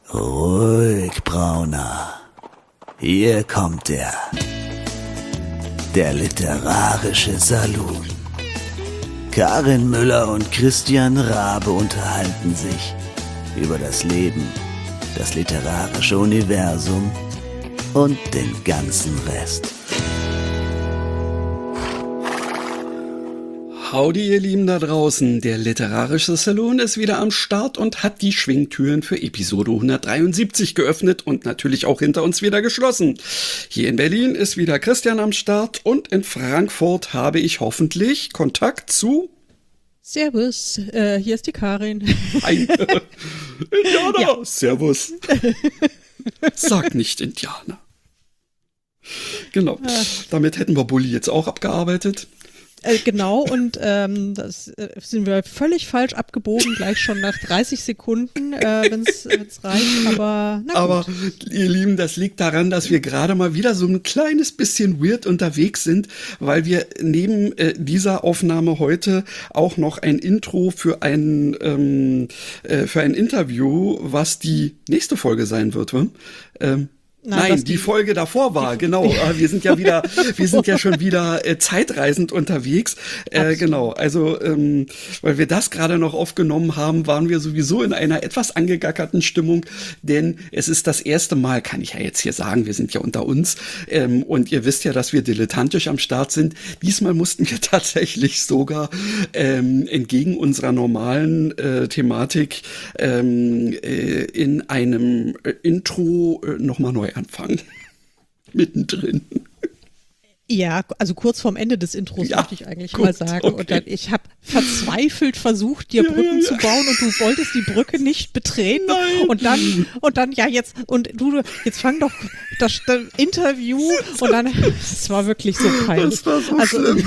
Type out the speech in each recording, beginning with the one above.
Ruhig, Brauner. Hier kommt er. Der literarische Saloon. Karin Müller und Christian Rabe unterhalten sich über das Leben, das literarische Universum und den ganzen Rest. Howdy, ihr Lieben da draußen. Der literarische Saloon ist wieder am Start und hat die Schwingtüren für Episode 173 geöffnet und natürlich auch hinter uns wieder geschlossen. Hier in Berlin ist wieder Christian am Start und in Frankfurt habe ich hoffentlich Kontakt zu... Servus, hier ist die Karin. Hi. Indianer, Ja. Servus. Sag nicht Indianer. Genau, damit hätten wir Bulli jetzt auch abgearbeitet. Genau, und das sind wir völlig falsch abgebogen, gleich schon nach 30 Sekunden, wenn's reicht, aber na gut. Aber ihr Lieben, das liegt daran, dass wir gerade mal wieder so ein kleines bisschen weird unterwegs sind, weil wir neben dieser Aufnahme heute auch noch ein Intro für ein Interview, was die nächste Folge sein wird, Nein, die Folge davor war, genau. Wir sind ja schon wieder zeitreisend unterwegs. Genau, also weil wir das gerade noch aufgenommen haben, waren wir sowieso in einer etwas angegackerten Stimmung, denn es ist das erste Mal, kann ich ja jetzt hier sagen, wir sind ja unter uns und ihr wisst ja, dass wir dilettantisch am Start sind. Diesmal mussten wir tatsächlich sogar entgegen unserer normalen Thematik in einem Intro nochmal neu anfangen. Mittendrin. Ja, also kurz vorm Ende des Intros möchte ich eigentlich gut, mal sagen. okay. Und dann, ich habe verzweifelt versucht, dir Brücken zu bauen und du wolltest die Brücke nicht betreten. Nein. Und dann, ja, jetzt fang doch das Interview und dann, es war wirklich so peinlich. Das war so schlimm.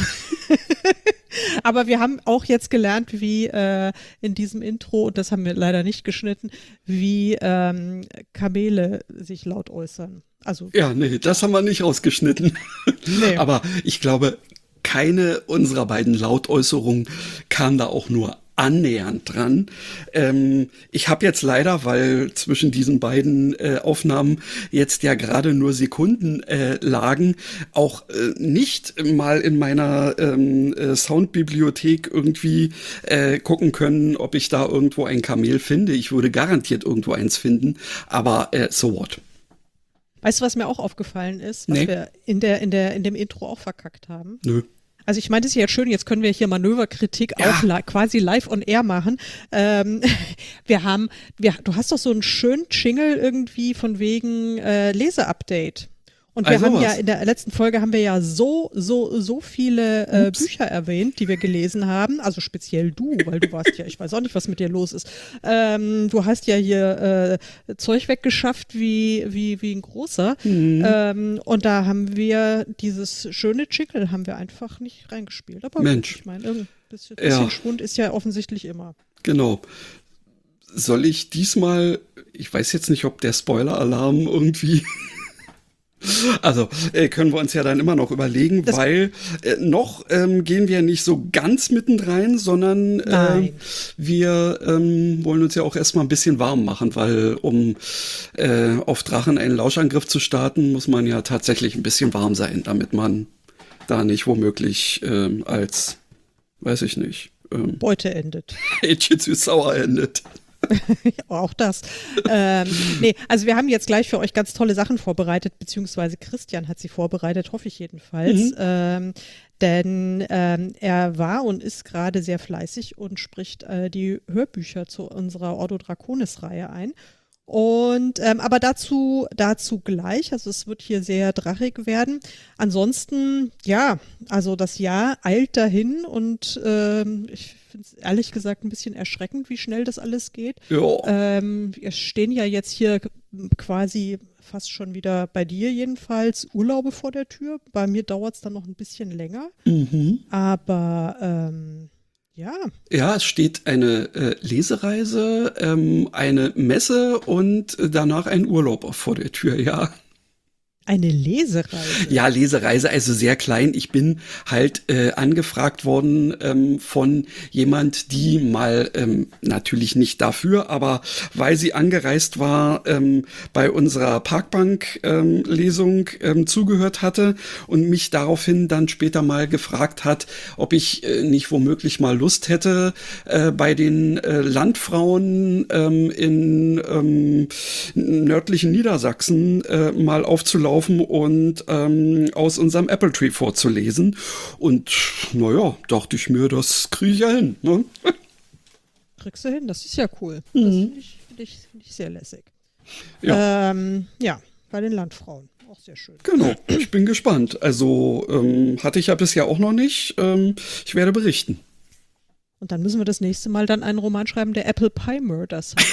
Aber wir haben auch jetzt gelernt, wie in diesem Intro, und das haben wir leider nicht geschnitten, wie Kamele sich laut äußern. Also Ja, nee, das haben wir nicht rausgeschnitten. Nee. Aber ich glaube, keine unserer beiden Lautäußerungen kam da auch nur annähernd dran. Ich habe jetzt leider, weil zwischen diesen beiden Aufnahmen jetzt ja gerade nur Sekunden lagen, auch nicht mal in meiner Soundbibliothek irgendwie gucken können, ob ich da irgendwo ein Kamel finde. Ich würde garantiert irgendwo eins finden, aber so what? Weißt du, was mir auch aufgefallen ist, was Nee. wir in dem Intro auch verkackt haben? Nö. Also ich meine, das ist ja schön, jetzt können wir hier Manöverkritik auch quasi live on air machen. Du hast doch so einen schönen Jingle irgendwie von wegen Leseupdate. Und wir haben ja in der letzten Folge haben wir ja so viele Bücher erwähnt, die wir gelesen haben. Also speziell du, weil du warst ja, ich weiß auch nicht, was mit dir los ist. Du hast ja hier Zeug weggeschafft wie ein großer. Und da haben wir dieses schöne Jingle haben wir einfach nicht reingespielt. Aber Mensch. Gut, ich meine, ein bisschen Schwund ist ja offensichtlich immer. Genau. Soll ich diesmal, ich weiß jetzt nicht, ob der Spoiler-Alarm irgendwie... Also können wir uns ja dann immer noch überlegen, weil noch gehen wir nicht so ganz mittendrein, sondern wir wollen uns ja auch erstmal ein bisschen warm machen, weil um auf Drachen einen Lauschangriff zu starten, muss man ja tatsächlich ein bisschen warm sein, damit man da nicht womöglich als, weiß ich nicht, Beute endet. Mädchen zu sauer endet. Auch das. Nee, also wir haben jetzt gleich für euch ganz tolle Sachen vorbereitet, beziehungsweise Christian hat sie vorbereitet, hoffe ich jedenfalls. Denn er war und ist gerade sehr fleißig und spricht die Hörbücher zu unserer Ordo Draconis-Reihe ein. Und aber dazu gleich, also es wird hier sehr drachig werden. Ansonsten, ja, also das Jahr eilt dahin und ich finde es ehrlich gesagt ein bisschen erschreckend, wie schnell das alles geht. Ja. Wir stehen ja jetzt hier quasi fast schon wieder bei dir jedenfalls Urlaube vor der Tür. Bei mir dauert es dann noch ein bisschen länger. Aber ja. Ja, es steht eine Lesereise, eine Messe und danach ein Urlaub vor der Tür, ja. Eine Lesereise? Ja, Lesereise, also sehr klein. Ich bin halt angefragt worden von jemand, die mal, natürlich nicht dafür, aber weil sie angereist war, bei unserer Parkbank-Lesung zugehört hatte und mich daraufhin dann später mal gefragt hat, ob ich nicht womöglich mal Lust hätte, bei den Landfrauen in nördlichen Niedersachsen mal aufzulaufen und aus unserem Apple Tree vorzulesen. Und naja, dachte ich mir, das kriege ich ja hin. Ne? Kriegst du hin, das ist ja cool. Das finde ich sehr lässig. Ja. Ja, bei den Landfrauen. Auch sehr schön. Genau, ich bin gespannt. Also hatte ich ja bisher auch noch nicht. Ich werde berichten. Und dann müssen wir das nächste Mal dann einen Roman schreiben, der Apple Pie Murders heißt.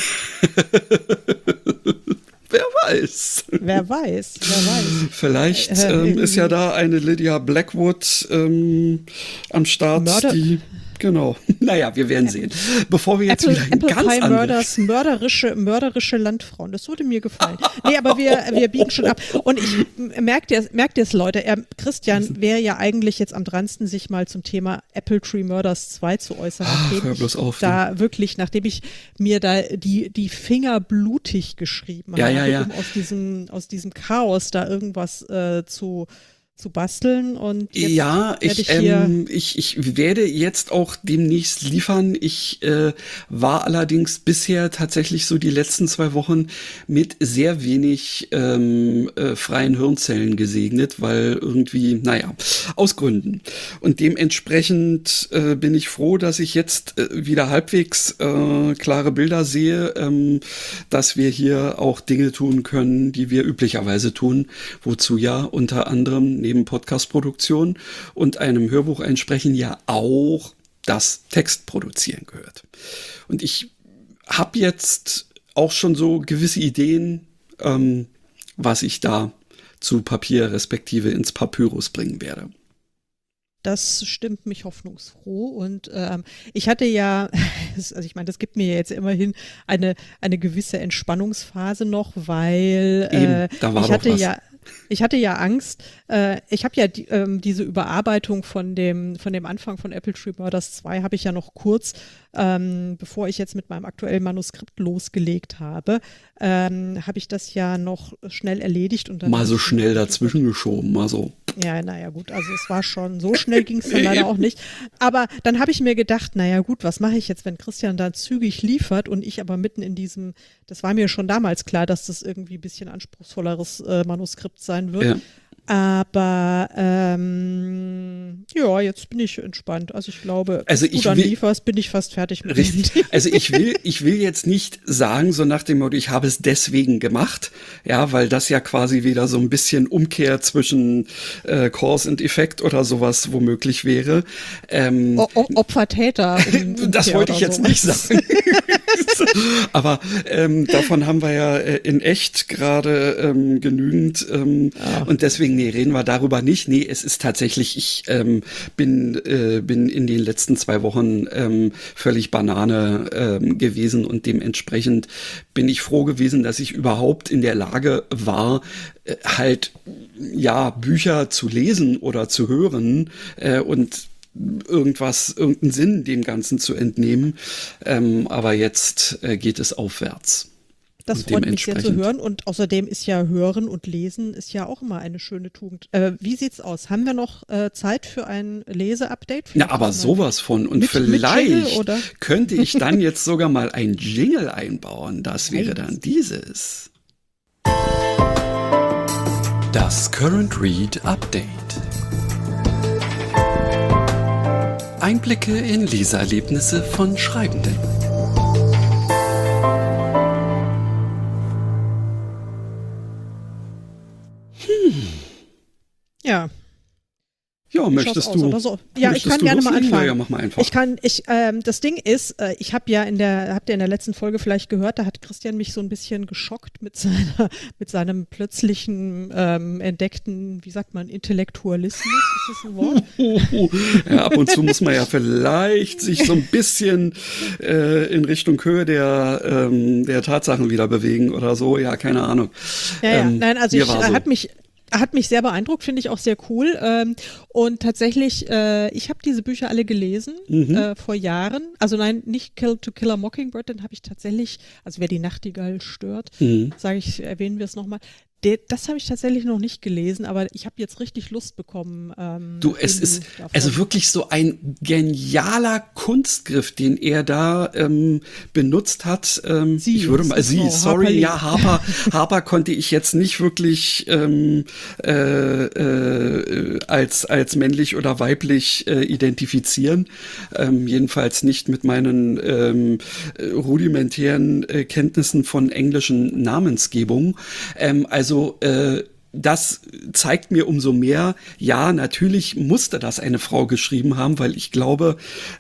Wer weiß. Wer weiß. Vielleicht ist ja da eine Lydia Blackwood am Start, die... Genau. Naja, wir werden sehen. Bevor wir jetzt wieder ein Apple ganz Pie anderes... mörderische Landfrauen. Das würde mir gefallen. Nee, aber wir biegen schon ab. Und ich merkt ihr es, Leute, Christian wäre ja eigentlich jetzt am dransten, sich mal zum Thema Apple Tree Murders 2 zu äußern. Nachdem ich mir da die Finger blutig geschrieben habe, um aus diesem Chaos da irgendwas zu basteln und jetzt ich werde jetzt auch demnächst liefern. Ich war allerdings bisher tatsächlich so die letzten 2 Wochen mit sehr wenig freien Hirnzellen gesegnet, weil irgendwie, aus Gründen. Und dementsprechend bin ich froh, dass ich jetzt wieder halbwegs klare Bilder sehe, dass wir hier auch Dinge tun können, die wir üblicherweise tun, wozu ja unter anderem neben Podcast-Produktion und einem Hörbuch einsprechen ja auch das Textproduzieren gehört. Und ich habe jetzt auch schon so gewisse Ideen, was ich da zu Papier respektive ins Papyrus bringen werde. Das stimmt mich hoffnungsfroh und ich hatte ja, also ich meine, das gibt mir jetzt immerhin eine gewisse Entspannungsphase noch, weil ich hatte ja Angst. Ich habe ja diese Überarbeitung von dem Anfang von Apple Tree Murders 2 habe ich ja noch kurz, bevor ich jetzt mit meinem aktuellen Manuskript losgelegt habe, habe ich das ja noch schnell erledigt. Und dann mal so schnell dazwischen geschoben, mal so. Ja, naja gut, also es war schon, so schnell ging es dann leider auch nicht. Aber dann habe ich mir gedacht, naja gut, was mache ich jetzt, wenn Christian da zügig liefert und ich aber mitten in diesem, das war mir schon damals klar, dass das irgendwie ein bisschen anspruchsvolleres Manuskript sein wird. Ja. Aber jetzt bin ich entspannt. Also ich glaube, wenn du dann lieferst, bin ich fast fertig mit dem. Also ich will jetzt nicht sagen, so nach dem Motto, ich habe es deswegen gemacht, ja, weil das ja quasi wieder so ein bisschen Umkehr zwischen Cause and Effect oder sowas womöglich wäre. Opfer-Täter. Das wollte ich jetzt nicht sagen. Aber davon haben wir ja in echt gerade genügend und deswegen reden wir darüber nicht. Nee, es ist tatsächlich, ich bin in den letzten 2 Wochen völlig Banane gewesen und dementsprechend bin ich froh gewesen, dass ich überhaupt in der Lage war, Bücher zu lesen oder zu hören und irgendeinen Sinn dem Ganzen zu entnehmen. Aber jetzt geht es aufwärts. Das freut mich sehr zu hören und außerdem ist ja Hören und Lesen ist ja auch immer eine schöne Tugend. Wie sieht's aus? Haben wir noch Zeit für ein Leseupdate? Ja, aber sowas von. Und vielleicht könnte ich dann jetzt sogar mal ein Jingle einbauen. Das wäre dann dieses. Das Current Read Update. Einblicke in Leseerlebnisse von Schreibenden. Ja. Ja, möchtest du? So? Ja, ich kann gerne mal anfangen. Ja, mach mal einfach. Das Ding ist, ich habe ja habt ihr in der letzten Folge vielleicht gehört, da hat Christian mich so ein bisschen geschockt mit seinem plötzlichen entdeckten, wie sagt man, Intellektualismus, ist das ein Wort? Ja, ab und zu muss man ja vielleicht sich so ein bisschen in Richtung Höhe der Tatsachen wieder bewegen oder so, ja, keine Ahnung. Ja, nein, also Hat mich sehr beeindruckt, finde ich auch sehr cool. Und tatsächlich, ich habe diese Bücher alle gelesen vor Jahren. Also nein, nicht Kill to Kill a Mockingbird, den habe ich tatsächlich, also wer die Nachtigall stört, erwähnen wir es nochmal. Das habe ich tatsächlich noch nicht gelesen, aber ich habe jetzt richtig Lust bekommen. Es ist also wirklich so ein genialer Kunstgriff, den er da benutzt hat. Ich würde mal, Harper konnte ich jetzt nicht wirklich als männlich oder weiblich identifizieren. Jedenfalls nicht mit meinen rudimentären Kenntnissen von englischen Namensgebung. Das zeigt mir umso mehr, ja, natürlich musste das eine Frau geschrieben haben, weil ich glaube,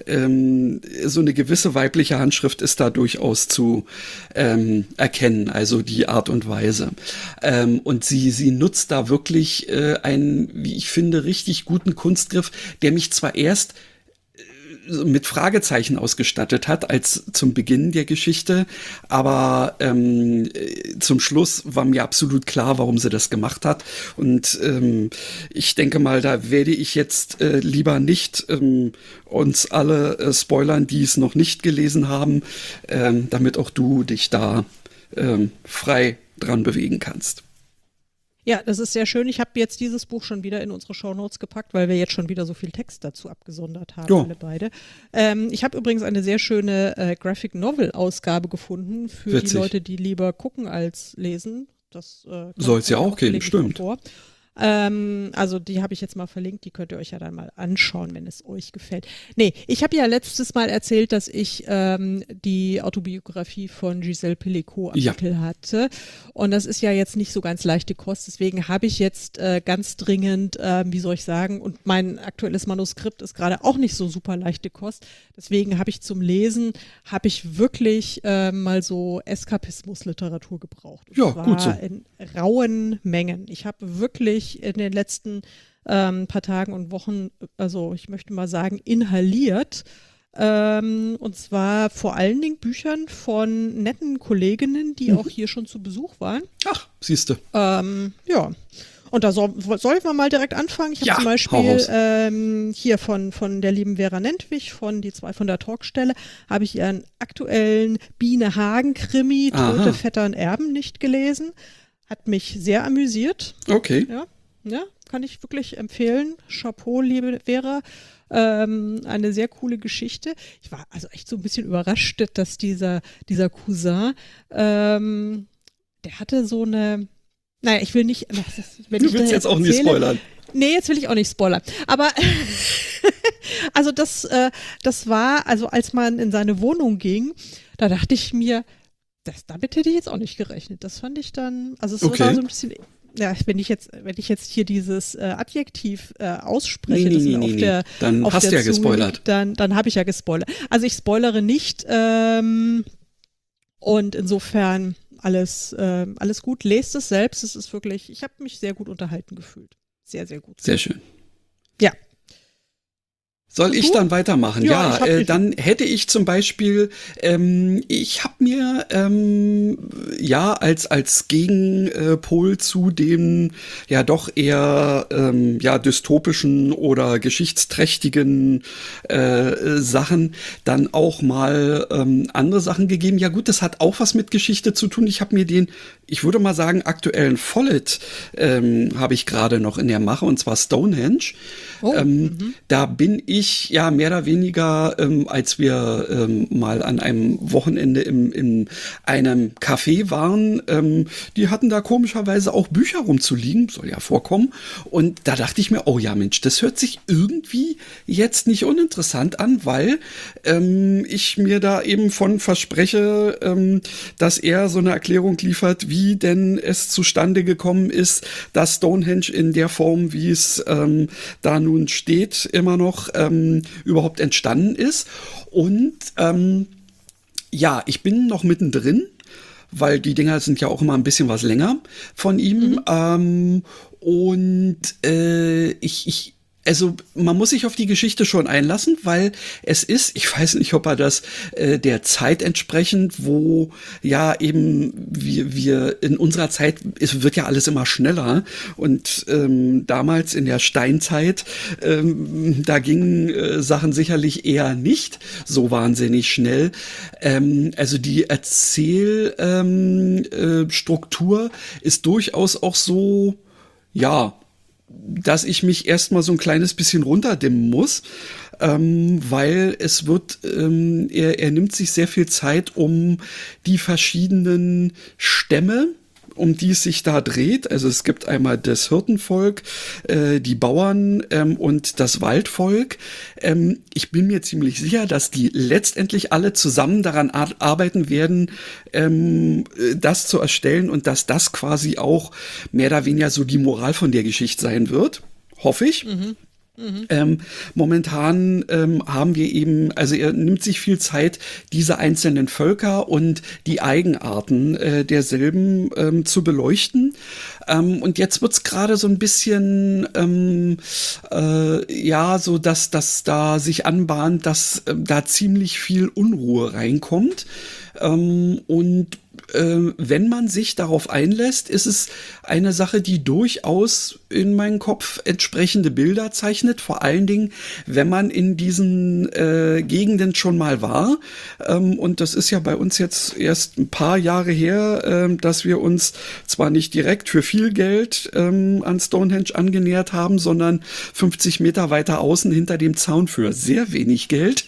so eine gewisse weibliche Handschrift ist da durchaus zu erkennen, also die Art und Weise. Und sie nutzt da wirklich einen, wie ich finde, richtig guten Kunstgriff, der mich zwar erst mit Fragezeichen ausgestattet hat als zum Beginn der Geschichte, aber zum Schluss war mir absolut klar, warum sie das gemacht hat, und ich denke mal, da werde ich jetzt lieber nicht uns alle spoilern, die es noch nicht gelesen haben, damit auch du dich da frei dran bewegen kannst. Ja, das ist sehr schön. Ich habe jetzt dieses Buch schon wieder in unsere Shownotes gepackt, weil wir jetzt schon wieder so viel Text dazu abgesondert haben, alle beide. Ich habe übrigens eine sehr schöne Graphic Novel Ausgabe gefunden für die Leute, die lieber gucken als lesen. Das soll es ja auch geben, stimmt. Also die habe ich jetzt mal verlinkt, die könnt ihr euch ja dann mal anschauen, wenn es euch gefällt. Nee, ich habe ja letztes Mal erzählt, dass ich die Autobiografie von Gisèle Pelicot am Titel hatte, und das ist ja jetzt nicht so ganz leichte Kost, deswegen habe ich jetzt ganz dringend, wie soll ich sagen, und mein aktuelles Manuskript ist gerade auch nicht so super leichte Kost, deswegen habe ich zum Lesen, wirklich mal so Eskapismus-Literatur gebraucht. Und zwar gut so. In rauen Mengen. Ich habe wirklich in den letzten paar Tagen und Wochen, also ich möchte mal sagen, inhaliert. Und zwar vor allen Dingen Büchern von netten Kolleginnen, die auch hier schon zu Besuch waren. Ach, siehste. Ja. Und da sollen wir mal direkt anfangen. Ich habe zum Beispiel hier von der lieben Vera Nentwich, die zwei von der Talkstelle, habe ich ihren aktuellen Biene Hagen-Krimi Tote Vettern Erben nicht gelesen. Hat mich sehr amüsiert. Okay. Ja, kann ich wirklich empfehlen. Chapeau, liebe Vera. Eine sehr coole Geschichte. Ich war also echt so ein bisschen überrascht, dass dieser Cousin, der hatte so eine, naja, ich will nicht, du willst jetzt auch nicht spoilern. Nee, jetzt will ich auch nicht spoilern. Aber also das war, also als man in seine Wohnung ging, da dachte ich mir, damit hätte ich jetzt auch nicht gerechnet. Das fand ich dann, also es war so ein bisschen, ja, wenn ich jetzt hier dieses Adjektiv ausspreche, dann hast du ja gespoilert. Dann habe ich ja gespoilert. Also ich spoilere nicht, und insofern alles gut. Lest es selbst. Es ist wirklich, ich habe mich sehr gut unterhalten gefühlt. Sehr, sehr gut. Sehr schön. Ja. Soll ich dann weitermachen? Ja, dann hätte ich zum Beispiel, ich habe mir als Gegenpol zu den ja doch eher dystopischen oder geschichtsträchtigen Sachen dann auch mal andere Sachen gegeben. Ja gut, das hat auch was mit Geschichte zu tun. Ich habe mir ich würde mal sagen, aktuellen Follett habe ich gerade noch in der Mache, und zwar Stonehenge. Da bin ich ja mehr oder weniger, als wir mal an einem Wochenende in einem Café waren, die hatten da komischerweise auch Bücher rumzuliegen, soll ja vorkommen. Und da dachte ich mir, oh ja Mensch, das hört sich irgendwie jetzt nicht uninteressant an, weil ich mir da eben von verspreche, dass er so eine Erklärung liefert, wie denn es zustande gekommen ist, dass Stonehenge in der Form, wie es da nun steht, immer noch überhaupt entstanden ist. Und ich bin noch mittendrin, weil die Dinger sind ja auch immer ein bisschen was länger von ihm. Und ich Also man muss sich auf die Geschichte schon einlassen, weil es ist, ich weiß nicht, ob er das der Zeit entsprechend, wo ja eben wir in unserer Zeit, es wird ja alles immer schneller und damals in der Steinzeit, da gingen Sachen sicherlich eher nicht so wahnsinnig schnell. Also die Erzählstruktur ist durchaus auch so, ja, dass ich mich erstmal so ein kleines bisschen runterdimmen muss, weil es wird, er nimmt sich sehr viel Zeit, um die verschiedenen Stämme, um die es sich da dreht. Also es gibt einmal das Hirtenvolk, die Bauern und das Waldvolk. Ich bin mir ziemlich sicher, dass die letztendlich alle zusammen daran arbeiten werden, das zu erstellen und dass das quasi auch mehr oder weniger so die Moral von der Geschichte sein wird. Hoffe ich. Momentan haben wir eben, also er nimmt sich viel Zeit, diese einzelnen Völker und die Eigenarten derselben zu beleuchten. Und jetzt wird's gerade so ein bisschen, ja, so dass da sich anbahnt, dass da ziemlich viel Unruhe reinkommt. Und wenn man sich darauf einlässt, ist es eine Sache, die durchaus in meinen Kopf entsprechende Bilder zeichnet, vor allen Dingen, wenn man in diesen Gegenden schon mal war. Und das ist ja bei uns jetzt erst ein paar Jahre her, dass wir uns zwar nicht direkt für viel Geld an Stonehenge angenähert haben, sondern 50 Meter weiter außen hinter dem Zaun für sehr wenig Geld.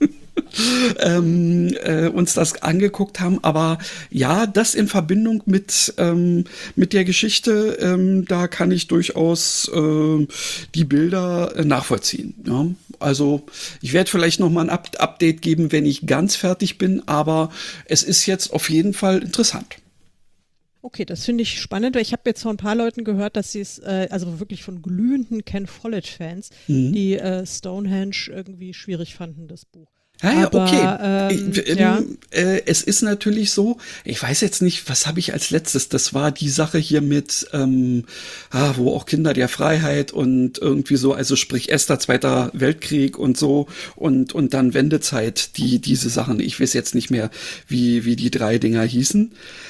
Uns das angeguckt haben, aber ja, das in Verbindung mit der Geschichte, da kann ich durchaus die Bilder nachvollziehen. Ja? Also ich werde vielleicht noch mal ein Update geben, wenn ich ganz fertig bin, aber es ist jetzt auf jeden Fall interessant. Okay, das finde ich spannend, weil ich habe jetzt von ein paar Leuten gehört, dass sie es, also wirklich von glühenden Ken Follett-Fans, die Stonehenge irgendwie schwierig fanden, das Buch. Ja, Aber, okay. Ja. Es ist natürlich so, ich weiß jetzt nicht, was habe ich als letztes? Das war die Sache hier mit, wo auch Kinder der Freiheit und irgendwie so, also sprich Zweiter Weltkrieg und so und dann Wendezeit, diese Sachen. Ich weiß jetzt nicht mehr, wie die 3 Dinger hießen.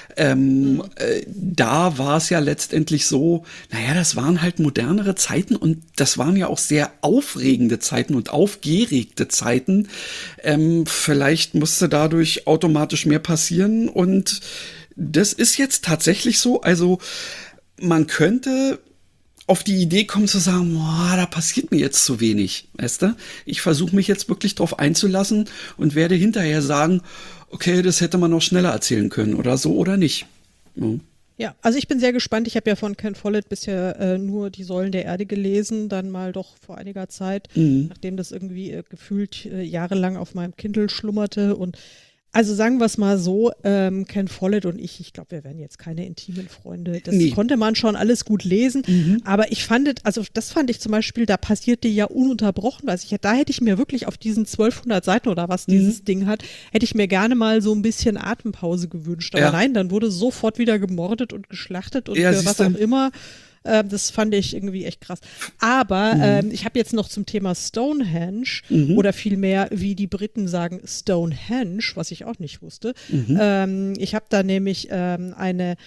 Da war es ja letztendlich so, naja, das waren halt modernere Zeiten und das waren ja auch sehr aufregende Zeiten und aufgeregte Zeiten. Vielleicht musste dadurch automatisch mehr passieren und das ist jetzt tatsächlich so. Also man könnte auf die Idee kommen zu sagen, boah, da passiert mir jetzt zu wenig, weißt du? Ich versuche mich jetzt wirklich drauf einzulassen und werde hinterher sagen, okay, das hätte man noch schneller erzählen können oder so oder nicht. Ja, also ich bin sehr gespannt. Ich habe ja von Ken Follett bisher nur die Säulen der Erde gelesen, dann mal doch vor einiger Zeit, nachdem das irgendwie gefühlt jahrelang auf meinem Kindle schlummerte. Und also sagen wir es mal so, Ken Follett und ich glaube, wir wären jetzt keine intimen Freunde. Das konnte man schon alles gut lesen, aber das fand ich zum Beispiel, da passierte ja ununterbrochen was. Da hätte ich mir wirklich auf diesen 1200 Seiten oder was dieses Ding hat, hätte ich mir gerne mal so ein bisschen Atempause gewünscht. Aber nein, dann wurde sofort wieder gemordet und geschlachtet und für was auch immer. Das fand ich irgendwie echt krass. Aber ich habe jetzt noch zum Thema Stonehenge oder vielmehr, wie die Briten sagen, Stonehenge, was ich auch nicht wusste. Ich habe da nämlich so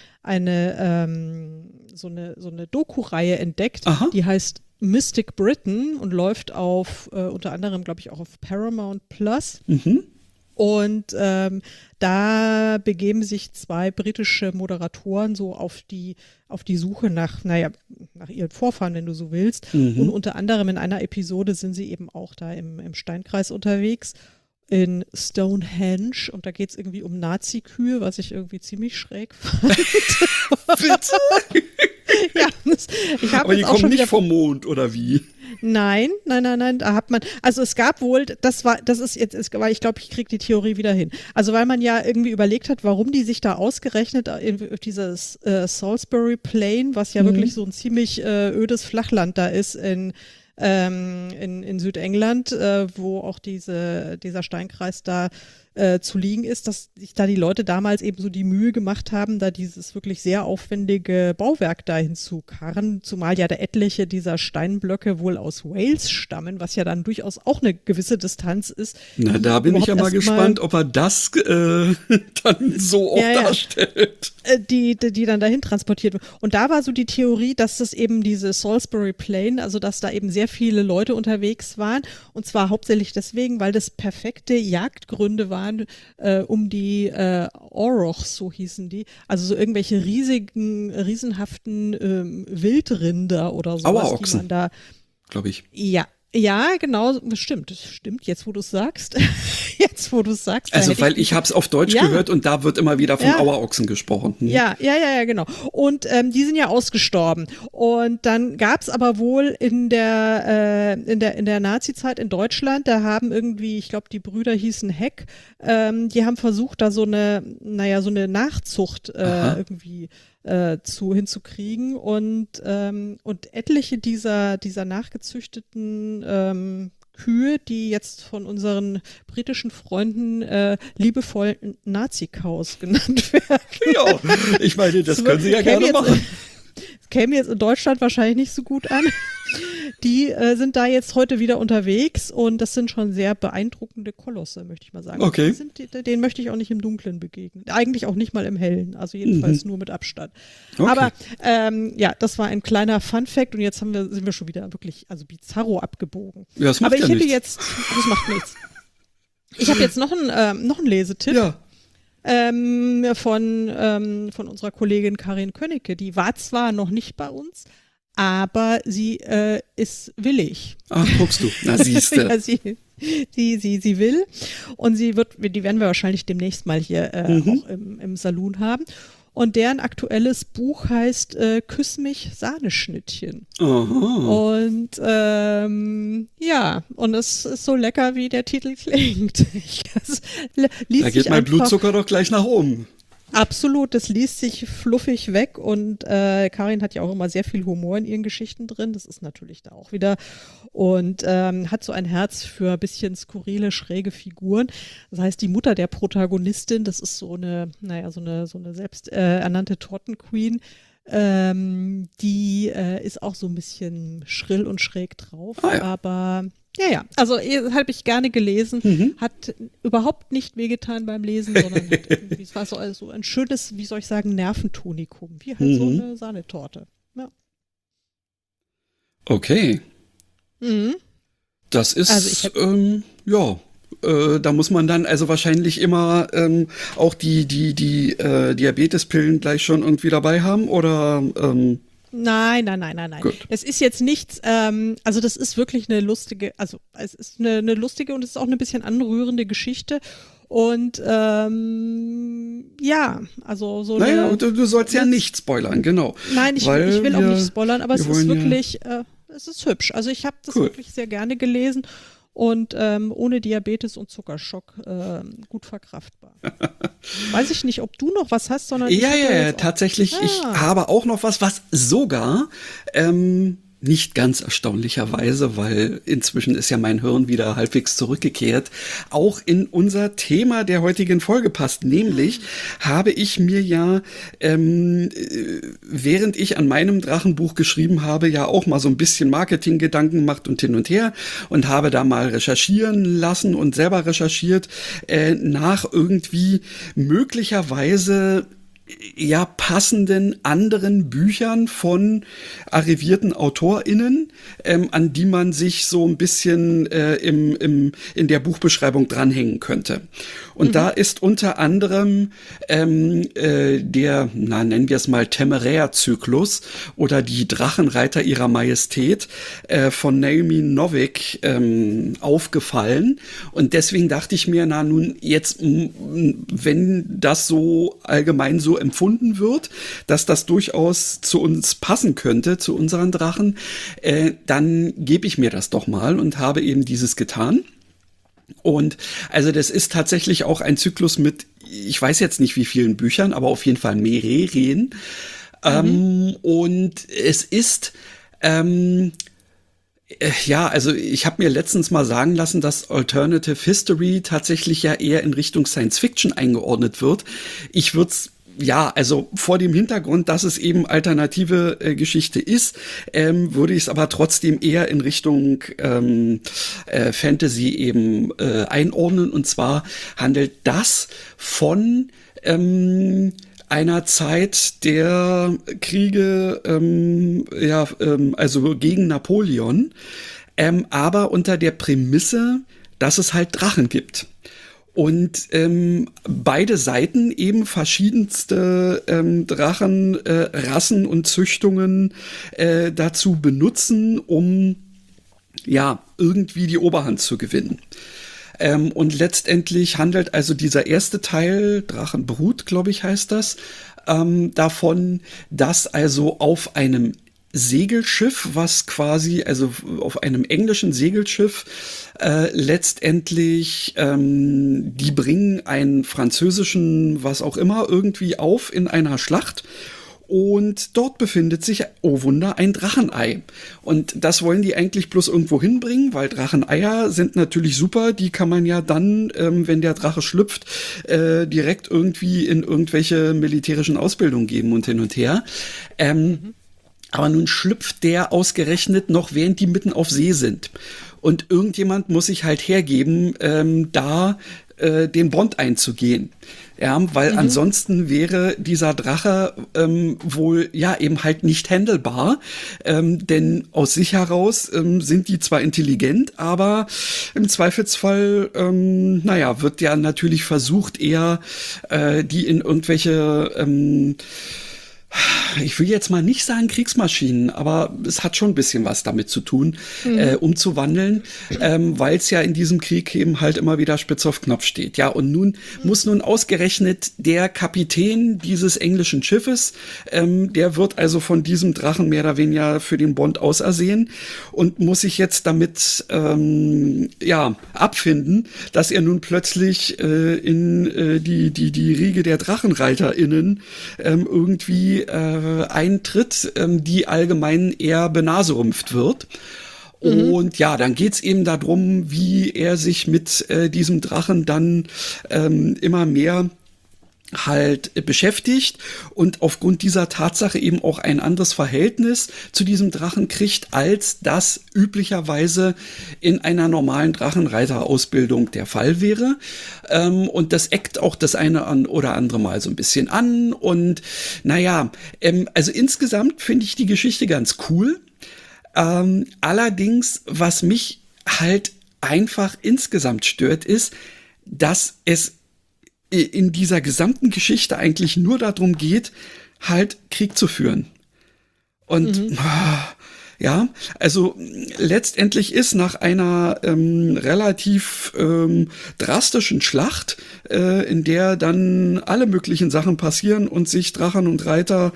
eine Doku-Reihe entdeckt, die heißt Mystic Britain und läuft auf unter anderem, glaube ich, auch auf Paramount Plus. Und da begeben sich 2 britische Moderatoren so auf die Suche nach ihren Vorfahren, wenn du so willst. Und unter anderem in einer Episode sind sie eben auch da im Steinkreis unterwegs, in Stonehenge. Und da geht es irgendwie um Nazi-Kühe, was ich irgendwie ziemlich schräg fand. Bitte? Ja, aber die kommen nicht vom Mond, oder wie? Nein, da hat man, also es gab wohl, weil ich glaube, ich kriege die Theorie wieder hin. Also weil man ja irgendwie überlegt hat, warum die sich da ausgerechnet auf dieses Salisbury Plain, was ja wirklich so ein ziemlich ödes Flachland da ist in Südengland, wo auch dieser Steinkreis da zu liegen ist, dass sich da die Leute damals eben so die Mühe gemacht haben, da dieses wirklich sehr aufwendige Bauwerk da hinzukarren, zumal ja da etliche dieser Steinblöcke wohl aus Wales stammen, was ja dann durchaus auch eine gewisse Distanz ist. Na, da bin ich ja mal gespannt, ob er das dann so auch darstellt. Die dann dahin transportiert wird. Und da war so die Theorie, dass das eben diese Salisbury Plain, also dass da eben sehr viele Leute unterwegs waren, und zwar hauptsächlich deswegen, weil das perfekte Jagdgründe waren, um die Aurochs, so hießen die, also so irgendwelche riesenhaften Wildrinder oder sowas, Auerochsen, die man da, glaube ich. Ja, genau, stimmt, jetzt wo du es sagst. Also, weil ich habe es auf Deutsch gehört und da wird immer wieder von Auerochsen gesprochen. Ja, genau. Und die sind ja ausgestorben. Und dann gab es aber wohl in der Nazi-Zeit in Deutschland, da haben irgendwie, ich glaube, die Brüder hießen Heck, die haben versucht, da so eine Nachzucht irgendwie hinzukriegen, und etliche dieser nachgezüchteten Kühe, die jetzt von unseren britischen Freunden liebevoll Nazi-Cows genannt werden. Ja, ich meine, das können sie ja gerne machen. Das käme jetzt in Deutschland wahrscheinlich nicht so gut an. Die sind da jetzt heute wieder unterwegs, und das sind schon sehr beeindruckende Kolosse, möchte ich mal sagen. Okay. Denen möchte ich auch nicht im Dunklen begegnen. Eigentlich auch nicht mal im Hellen, also jedenfalls nur mit Abstand. Okay. Aber das war ein kleiner Fun-Fact, und jetzt sind wir schon wieder wirklich, also bizarro abgebogen. Ja, das macht das nichts. macht nichts. Ich habe jetzt noch einen Lesetipp. Ja. Von unserer Kollegin Karin Könnecke. Die war zwar noch nicht bei uns, aber sie ist willig. Ach, guckst du. Na, siehst du. Ja, sie will. Und die werden wir wahrscheinlich demnächst mal hier auch im Saloon haben. Und deren aktuelles Buch heißt Küss mich, Sahneschnittchen. Aha. Und und es ist so lecker, wie der Titel klingt. Da geht mein Blutzucker doch gleich nach oben. Absolut, das liest sich fluffig weg, und Karin hat ja auch immer sehr viel Humor in ihren Geschichten drin, das ist natürlich da auch wieder, und hat so ein Herz für ein bisschen skurrile, schräge Figuren. Das heißt, die Mutter der Protagonistin, das ist so eine selbst ernannte Tortenqueen, die ist auch so ein bisschen schrill und schräg drauf, aber also habe ich gerne gelesen, hat überhaupt nicht wehgetan beim Lesen, sondern es war so ein schönes, wie soll ich sagen, Nerventonikum, wie halt so eine Sahnetorte. Ja. Okay. Das ist, also da muss man dann also wahrscheinlich immer auch die Diabetespillen gleich schon irgendwie dabei haben, oder? Nein. Gut. Es ist jetzt nichts, also das ist wirklich eine lustige, also es ist eine lustige, und es ist auch eine bisschen anrührende Geschichte. Und also so. Naja, du sollst ja nicht spoilern, genau. Nein, ich will auch nicht spoilern, aber es ist wirklich, es ist hübsch. Also ich habe das wirklich sehr gerne gelesen. Und ohne Diabetes und Zuckerschock gut verkraftbar. Weiß ich nicht, ob du noch was hast, sondern ja, tatsächlich. Ich habe auch noch was sogar nicht ganz erstaunlicherweise, weil inzwischen ist ja mein Hirn wieder halbwegs zurückgekehrt, auch in unser Thema der heutigen Folge passt. Nämlich habe ich mir ja, während ich an meinem Drachenbuch geschrieben habe, ja auch mal so ein bisschen Marketinggedanken gemacht und hin und her, und habe da mal recherchieren lassen und selber recherchiert nach irgendwie möglicherweise passenden anderen Büchern von arrivierten AutorInnen, an die man sich so ein bisschen in der Buchbeschreibung dranhängen könnte. Und da ist unter anderem nennen wir es mal Temeraire-Zyklus oder die Drachenreiter ihrer Majestät von Naomi Novik aufgefallen. Und deswegen dachte ich mir, nun jetzt, wenn das so allgemein so empfunden wird, dass das durchaus zu uns passen könnte, zu unseren Drachen, dann gebe ich mir das doch mal und habe eben dieses getan. Und also das ist tatsächlich auch ein Zyklus mit, ich weiß jetzt nicht wie vielen Büchern, aber auf jeden Fall mehreren. Und es ist Ja, also ich habe mir letztens mal sagen lassen, dass Alternative History tatsächlich ja eher in Richtung Science Fiction eingeordnet wird. Ich würde es also vor dem Hintergrund, dass es eben alternative Geschichte ist, würde ich es aber trotzdem eher in Richtung Fantasy eben einordnen. Und zwar handelt das von einer Zeit der Kriege, also gegen Napoleon, aber unter der Prämisse, dass es halt Drachen gibt. Und beide Seiten eben verschiedenste Drachenrassen und Züchtungen dazu benutzen, um irgendwie die Oberhand zu gewinnen. Und letztendlich handelt also dieser erste Teil, Drachenbrut, glaube ich, heißt das, davon, dass also auf einem Segelschiff, was quasi, also auf einem englischen Segelschiff, letztendlich, die bringen einen französischen, was auch immer, irgendwie auf in einer Schlacht. Und dort befindet sich, oh Wunder, ein Drachenei. Und das wollen die eigentlich bloß irgendwo hinbringen, weil Dracheneier sind natürlich super. Die kann man ja dann, wenn der Drache schlüpft, direkt irgendwie in irgendwelche militärischen Ausbildungen geben und hin und her. Aber nun schlüpft der ausgerechnet noch, während die mitten auf See sind. Und irgendjemand muss sich halt hergeben, den Bond einzugehen. Ja, weil ansonsten wäre dieser Drache wohl eben halt nicht handelbar, denn aus sich heraus sind die zwar intelligent, aber im Zweifelsfall, wird ja natürlich versucht, eher die in irgendwelche ich will jetzt mal nicht sagen Kriegsmaschinen, aber es hat schon ein bisschen was damit zu tun, umzuwandeln, weil es ja in diesem Krieg eben halt immer wieder spitz auf Knopf steht. Ja, und nun muss ausgerechnet der Kapitän dieses englischen Schiffes, der wird also von diesem Drachen mehr oder weniger für den Bond ausersehen und muss sich jetzt damit abfinden, dass er nun plötzlich in die Riege der DrachenreiterInnen irgendwie eintritt, die allgemein eher benaserümpft wird. Und ja, dann geht's eben darum, wie er sich mit diesem Drachen dann immer mehr halt beschäftigt und aufgrund dieser Tatsache eben auch ein anderes Verhältnis zu diesem Drachen kriegt, als das üblicherweise in einer normalen Drachenreiterausbildung der Fall wäre. Und das eckt auch das eine oder andere Mal so ein bisschen an. Und also insgesamt finde ich die Geschichte ganz cool. Allerdings, was mich halt einfach insgesamt stört, ist, dass es in dieser gesamten Geschichte eigentlich nur darum geht, halt Krieg zu führen. Und also letztendlich ist nach einer relativ drastischen Schlacht, in der dann alle möglichen Sachen passieren und sich Drachen und Reiter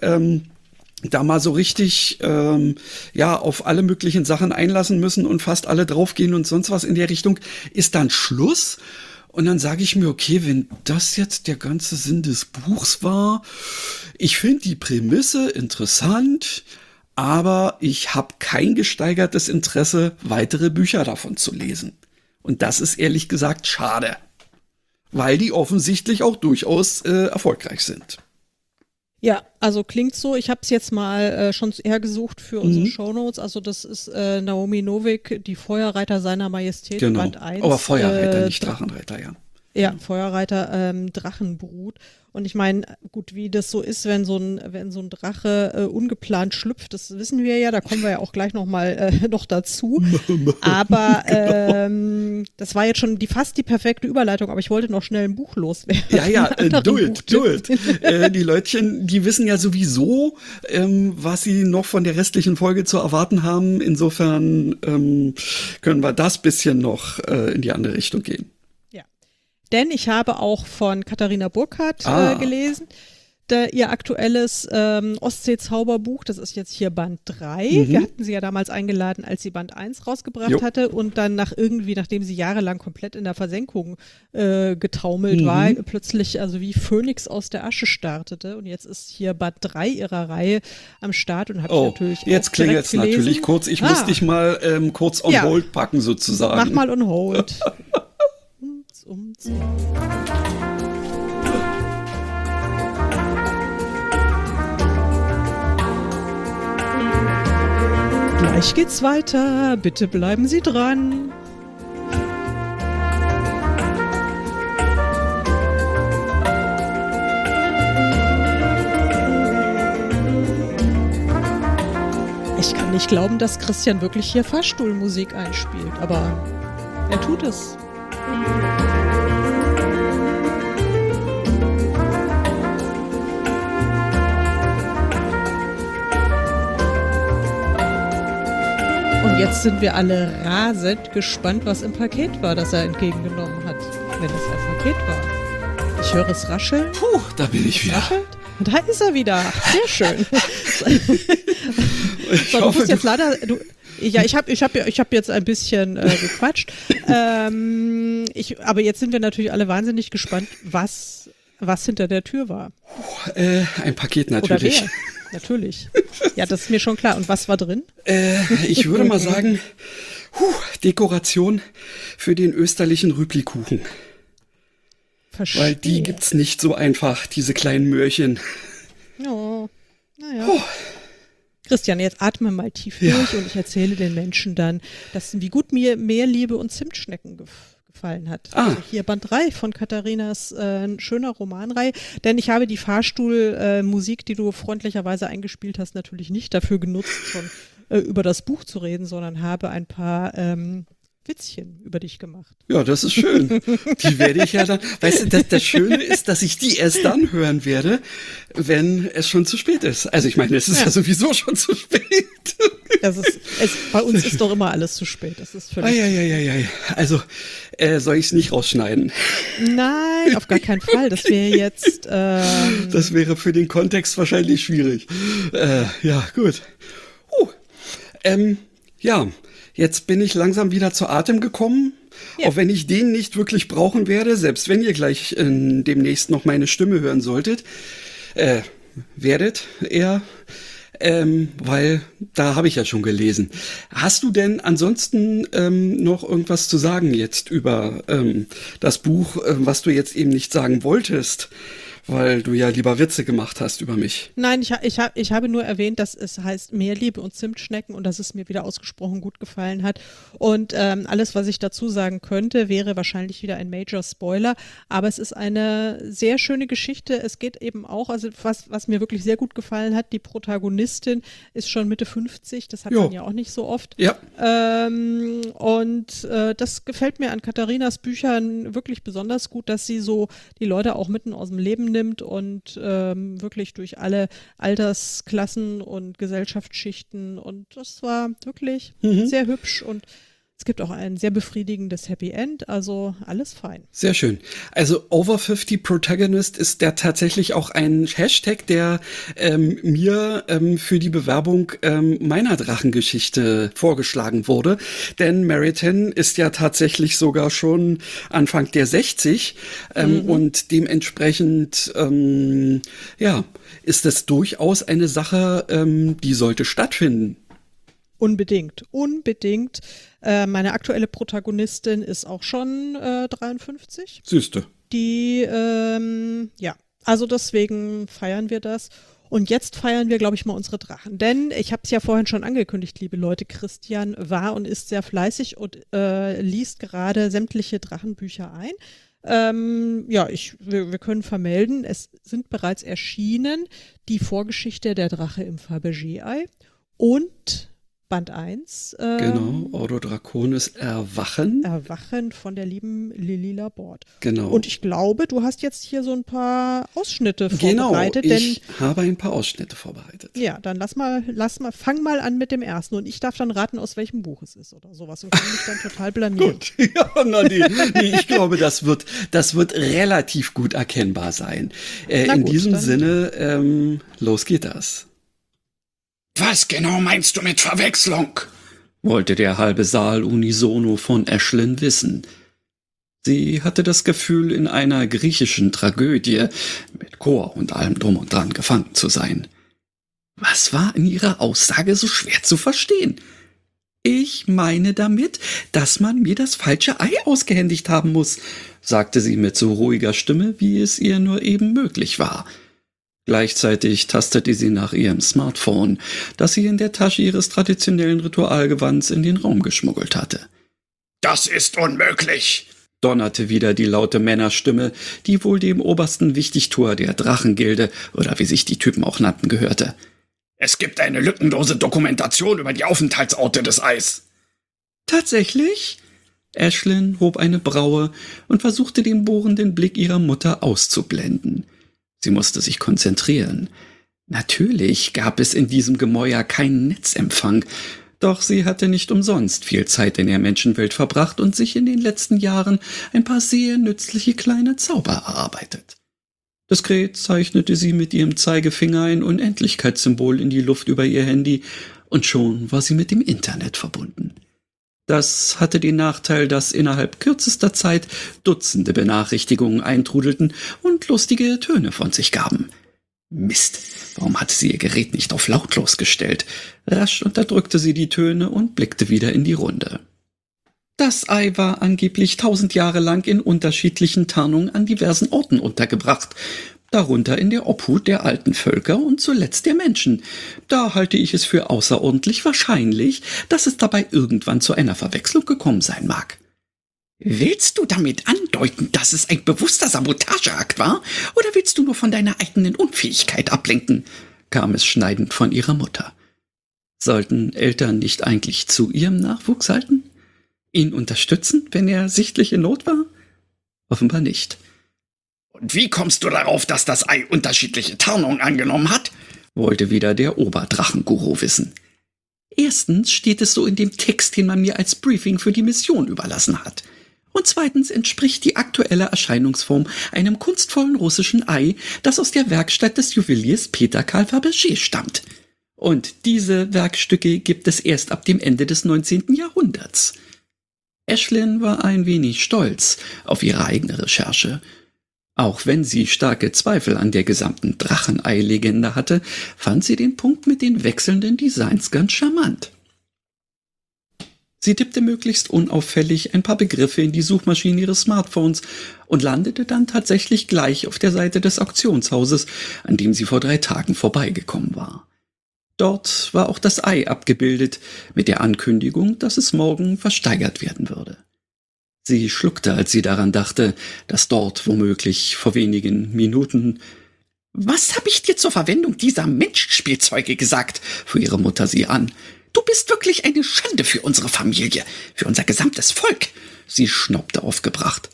da mal so richtig auf alle möglichen Sachen einlassen müssen und fast alle draufgehen und sonst was in der Richtung, ist dann Schluss. Und dann sage ich mir, okay, wenn das jetzt der ganze Sinn des Buchs war, ich finde die Prämisse interessant, aber ich habe kein gesteigertes Interesse, weitere Bücher davon zu lesen. Und das ist ehrlich gesagt schade, weil die offensichtlich auch durchaus erfolgreich sind. Ja, also klingt so. Ich habe es jetzt mal schon hergesucht für unsere Shownotes. Also das ist Naomi Novik, die Feuerreiter seiner Majestät, genau. Band 1. Aber Feuerreiter, nicht Drachenreiter, ja. Ja, Feuerreiter, Drachenbrut. Und ich meine, gut, wie das so ist, wenn so ein Drache ungeplant schlüpft, das wissen wir ja, da kommen wir ja auch gleich noch dazu. Aber das war jetzt schon fast die perfekte Überleitung, aber ich wollte noch schnell ein Buch loswerden. Ja, do it. Die Leutchen, die wissen ja sowieso, was sie noch von der restlichen Folge zu erwarten haben. Insofern können wir das bisschen noch in die andere Richtung gehen. Denn ich habe auch von Katharina Burkhardt gelesen. ihr aktuelles Ostsee-Zauberbuch, das ist jetzt hier Band 3. Wir hatten sie ja damals eingeladen, als sie Band 1 rausgebracht hatte und dann nachdem sie jahrelang komplett in der Versenkung getaumelt war, plötzlich also wie Phönix aus der Asche startete. Und jetzt ist hier Band 3 ihrer Reihe am Start und habe ich natürlich jetzt klingelt es natürlich kurz. Ich muss dich mal kurz on hold packen sozusagen. Mach mal on hold. Gleich geht's weiter. Bitte bleiben Sie dran. Ich kann nicht glauben, dass Christian wirklich hier Fahrstuhlmusik einspielt, aber er tut es. Und jetzt sind wir alle rasend gespannt, was im Paket war, das er entgegengenommen hat, wenn es ein Paket war. Ich höre es rascheln. Puh, da bin ich wieder. Raschelt. Und da ist er wieder. Sehr schön. Ich hoffe, jetzt leider. Ich hab jetzt ein bisschen gequatscht. Aber jetzt sind wir natürlich alle wahnsinnig gespannt, was hinter der Tür war. Ein Paket natürlich. Oder wer? Natürlich. Ja, das ist mir schon klar. Und was war drin? Ich würde mal sagen, Dekoration für den österlichen Rüblikuchen. Verstehe. Weil die gibt's nicht so einfach, diese kleinen Möhrchen. Oh, naja. Christian, jetzt atme mal tief durch und ich erzähle den Menschen dann, wie gut mir Meerliebe und Zimtschnecken gefallen hat. Also hier Band 3 von Katharinas schöner Romanreihe. Denn ich habe die Fahrstuhlmusik, die du freundlicherweise eingespielt hast, natürlich nicht dafür genutzt, schon über das Buch zu reden, sondern habe ein paar Witzchen über dich gemacht. Ja, das ist schön. Die werde ich ja dann, weißt du, das Schöne ist, dass ich die erst dann hören werde, wenn es schon zu spät ist. Also ich meine, es ist ja sowieso schon zu spät. Bei uns ist doch immer alles zu spät. Das ist völlig. Also soll ich es nicht rausschneiden? Nein, auf gar keinen Fall. Das wäre jetzt. Das wäre für den Kontext wahrscheinlich schwierig. Ja, gut. Jetzt bin ich langsam wieder zu Atem gekommen, auch wenn ich den nicht wirklich brauchen werde, selbst wenn ihr gleich demnächst noch meine Stimme hören solltet, weil da habe ich ja schon gelesen. Hast du denn ansonsten noch irgendwas zu sagen jetzt über das Buch, was du jetzt eben nicht sagen wolltest? Weil du ja lieber Witze gemacht hast über mich. Nein, ich habe nur erwähnt, dass es heißt Meerliebe und Zimtschnecken und dass es mir wieder ausgesprochen gut gefallen hat. Und alles, was ich dazu sagen könnte, wäre wahrscheinlich wieder ein Major Spoiler. Aber es ist eine sehr schöne Geschichte. Es geht eben auch, also was mir wirklich sehr gut gefallen hat, die Protagonistin ist schon Mitte 50. Das hat man ja auch nicht so oft. Ja. Das gefällt mir an Katharinas Büchern wirklich besonders gut, dass sie so die Leute auch mitten aus dem Leben nimmt und wirklich durch alle Altersklassen und Gesellschaftsschichten, und das war wirklich sehr hübsch und es gibt auch ein sehr befriedigendes Happy End, also alles fein. Sehr schön. Also Over 50 Protagonist ist der tatsächlich auch ein Hashtag, der mir für die Bewerbung meiner Drachengeschichte vorgeschlagen wurde. Denn Meritan ist ja tatsächlich sogar schon Anfang der 60 und dementsprechend ist das durchaus eine Sache, die sollte stattfinden. Unbedingt. Meine aktuelle Protagonistin ist auch schon 53. Siehste. Die, also deswegen feiern wir das. Und jetzt feiern wir, glaube ich, mal unsere Drachen. Denn ich habe es ja vorhin schon angekündigt, liebe Leute, Christian war und ist sehr fleißig und liest gerade sämtliche Drachenbücher ein. Wir können vermelden, es sind bereits erschienen die Vorgeschichte Der Drache im Fabergé-Ei und Band 1. Genau, Ordo Draconis Erwachen. Erwachen von der lieben Lili Laborde. Genau. Und ich glaube, du hast jetzt hier so ein paar Ausschnitte vorbereitet. Genau, ich habe ein paar Ausschnitte vorbereitet. Ja, dann fang mal an mit dem ersten und ich darf dann raten, aus welchem Buch es ist oder sowas und kann mich dann total blamieren. Gut, ja, nee, ich glaube, das wird relativ gut erkennbar sein. In diesem Sinne, los geht das. Was genau meinst du mit Verwechslung? Wollte der halbe Saal unisono von Ashlyn wissen. Sie hatte das Gefühl, in einer griechischen Tragödie mit Chor und allem drum und dran gefangen zu sein. Was war in ihrer Aussage so schwer zu verstehen? Ich meine damit, dass man mir das falsche Ei ausgehändigt haben muss, sagte sie mit so ruhiger Stimme, wie es ihr nur eben möglich war. Gleichzeitig tastete sie nach ihrem Smartphone, das sie in der Tasche ihres traditionellen Ritualgewands in den Raum geschmuggelt hatte. Das ist unmöglich, donnerte wieder die laute Männerstimme, die wohl dem obersten Wichtigtuer der Drachengilde, oder wie sich die Typen auch nannten, gehörte. Es gibt eine lückenlose Dokumentation über die Aufenthaltsorte des Eis. Tatsächlich? Ashlyn hob eine Braue und versuchte den bohrenden Blick ihrer Mutter auszublenden. Sie musste sich konzentrieren. Natürlich gab es in diesem Gemäuer keinen Netzempfang, doch sie hatte nicht umsonst viel Zeit in der Menschenwelt verbracht und sich in den letzten Jahren ein paar sehr nützliche kleine Zauber erarbeitet. Diskret zeichnete sie mit ihrem Zeigefinger ein Unendlichkeitssymbol in die Luft über ihr Handy und schon war sie mit dem Internet verbunden. Das hatte den Nachteil, dass innerhalb kürzester Zeit Dutzende Benachrichtigungen eintrudelten und lustige Töne von sich gaben. Mist, warum hatte sie ihr Gerät nicht auf lautlos gestellt? Rasch unterdrückte sie die Töne und blickte wieder in die Runde. Das Ei war angeblich 1000 Jahre lang in unterschiedlichen Tarnungen an diversen Orten untergebracht, darunter in der Obhut der alten Völker und zuletzt der Menschen. Da halte ich es für außerordentlich wahrscheinlich, dass es dabei irgendwann zu einer Verwechslung gekommen sein mag. Willst du damit andeuten, dass es ein bewusster Sabotageakt war, oder willst du nur von deiner eigenen Unfähigkeit ablenken? Kam es schneidend von ihrer Mutter. Sollten Eltern nicht eigentlich zu ihrem Nachwuchs halten? Ihn unterstützen, wenn er sichtlich in Not war? Offenbar nicht. Und wie kommst du darauf, dass das Ei unterschiedliche Tarnungen angenommen hat? Wollte wieder der Oberdrachenguru wissen. Erstens steht es so in dem Text, den man mir als Briefing für die Mission überlassen hat. Und zweitens entspricht die aktuelle Erscheinungsform einem kunstvollen russischen Ei, das aus der Werkstatt des Juweliers Peter Karl Fabergé stammt. Und diese Werkstücke gibt es erst ab dem Ende des 19. Jahrhunderts. Ashlyn war ein wenig stolz auf ihre eigene Recherche. Auch wenn sie starke Zweifel an der gesamten Drachenei-Legende hatte, fand sie den Punkt mit den wechselnden Designs ganz charmant. Sie tippte möglichst unauffällig ein paar Begriffe in die Suchmaschine ihres Smartphones und landete dann tatsächlich gleich auf der Seite des Auktionshauses, an dem sie vor 3 Tagen vorbeigekommen war. Dort war auch das Ei abgebildet, mit der Ankündigung, dass es morgen versteigert werden würde. Sie schluckte, als sie daran dachte, dass dort womöglich vor wenigen Minuten »Was habe ich dir zur Verwendung dieser Menschenspielzeuge gesagt?« fuhr ihre Mutter sie an. »Du bist wirklich eine Schande für unsere Familie, für unser gesamtes Volk!« Sie schnaubte aufgebracht.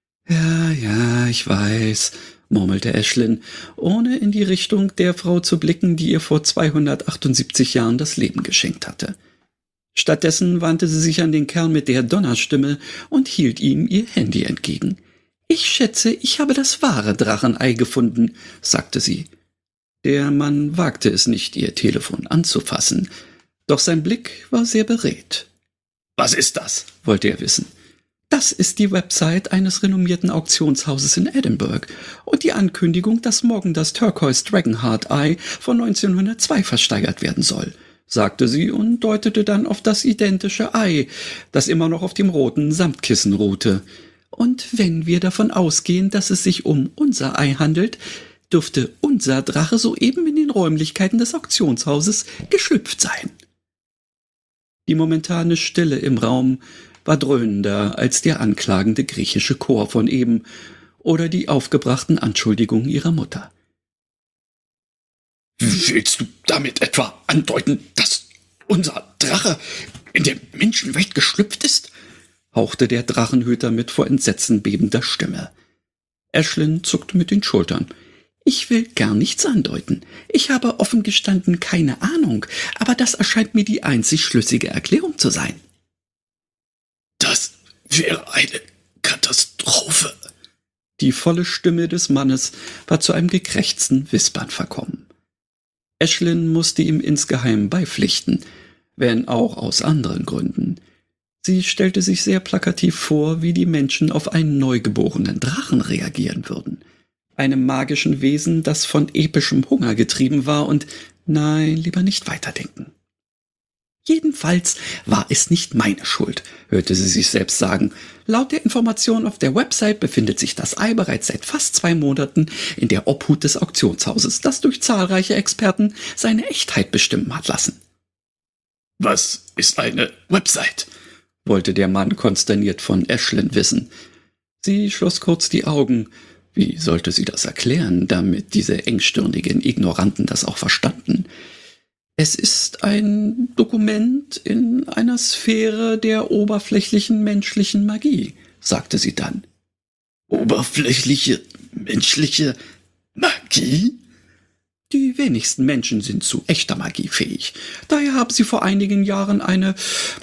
Ja, ich weiß«, murmelte Ashlyn, ohne in die Richtung der Frau zu blicken, die ihr vor 278 Jahren das Leben geschenkt hatte. Stattdessen wandte sie sich an den Kerl mit der Donnerstimme und hielt ihm ihr Handy entgegen. »Ich schätze, ich habe das wahre Drachenei gefunden«, sagte sie. Der Mann wagte es nicht, ihr Telefon anzufassen, doch sein Blick war sehr beredt. »Was ist das?« wollte er wissen. »Das ist die Website eines renommierten Auktionshauses in Edinburgh und die Ankündigung, dass morgen das Turquoise Dragonheart Eye von 1902 versteigert werden soll«, sagte sie und deutete dann auf das identische Ei, das immer noch auf dem roten Samtkissen ruhte. »Und wenn wir davon ausgehen, dass es sich um unser Ei handelt, dürfte unser Drache soeben in den Räumlichkeiten des Auktionshauses geschlüpft sein.« Die momentane Stille im Raum war dröhnender als der anklagende griechische Chor von eben oder die aufgebrachten Anschuldigungen ihrer Mutter. »Willst du damit etwa andeuten, dass Unser Drache in der Menschenwelt geschlüpft ist? Hauchte der Drachenhüter mit vor Entsetzen bebender Stimme. Ashlyn zuckte mit den Schultern. Ich will gar nichts andeuten. Ich habe offen gestanden keine Ahnung, aber das erscheint mir die einzig schlüssige Erklärung zu sein. Das wäre eine Katastrophe. Die volle Stimme des Mannes war zu einem gekrächzten Wispern verkommen. Ashlyn musste ihm insgeheim beipflichten, wenn auch aus anderen Gründen. Sie stellte sich sehr plakativ vor, wie die Menschen auf einen neugeborenen Drachen reagieren würden. Einem magischen Wesen, das von epischem Hunger getrieben war und, nein, lieber nicht weiterdenken. Jedenfalls war es nicht meine Schuld, hörte sie sich selbst sagen. Laut der Information auf der Website befindet sich das Ei bereits seit fast 2 Monaten in der Obhut des Auktionshauses, das durch zahlreiche Experten seine Echtheit bestimmen hat lassen. Was ist eine Website? Wollte der Mann konsterniert von Ashlyn wissen. Sie schloss kurz die Augen. Wie sollte sie das erklären, damit diese engstirnigen Ignoranten das auch verstanden? Es ist ein Dokument in einer Sphäre der oberflächlichen menschlichen Magie, sagte sie dann. Oberflächliche menschliche Magie? Die wenigsten Menschen sind zu echter Magie fähig. Daher haben sie vor einigen Jahren eine,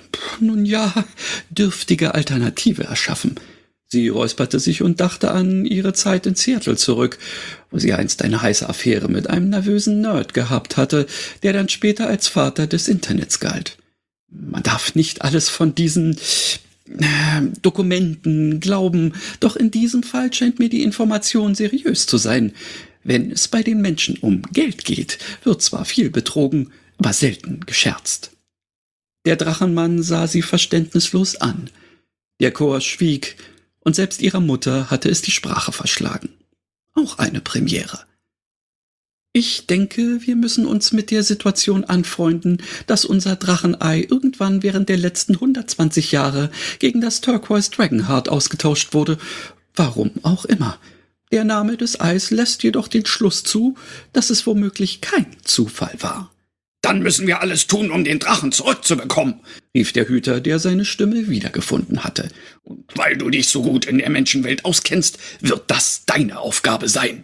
dürftige Alternative erschaffen. Sie räusperte sich und dachte an ihre Zeit in Seattle zurück, wo sie einst eine heiße Affäre mit einem nervösen Nerd gehabt hatte, der dann später als Vater des Internets galt. Man darf nicht alles von diesen Dokumenten glauben, doch in diesem Fall scheint mir die Information seriös zu sein. Wenn es bei den Menschen um Geld geht, wird zwar viel betrogen, aber selten gescherzt. Der Drachenmann sah sie verständnislos an. Der Chor schwieg, und selbst ihrer Mutter hatte es die Sprache verschlagen. Auch eine Premiere. Ich denke, wir müssen uns mit der Situation anfreunden, dass unser Drachenei irgendwann während der letzten 120 Jahre gegen das Turquoise Dragonheart ausgetauscht wurde. Warum auch immer. Der Name des Eis lässt jedoch den Schluss zu, dass es womöglich kein Zufall war. Dann müssen wir alles tun, um den Drachen zurückzubekommen, rief der Hüter, der seine Stimme wiedergefunden hatte. Und weil du dich so gut in der Menschenwelt auskennst, wird das deine Aufgabe sein.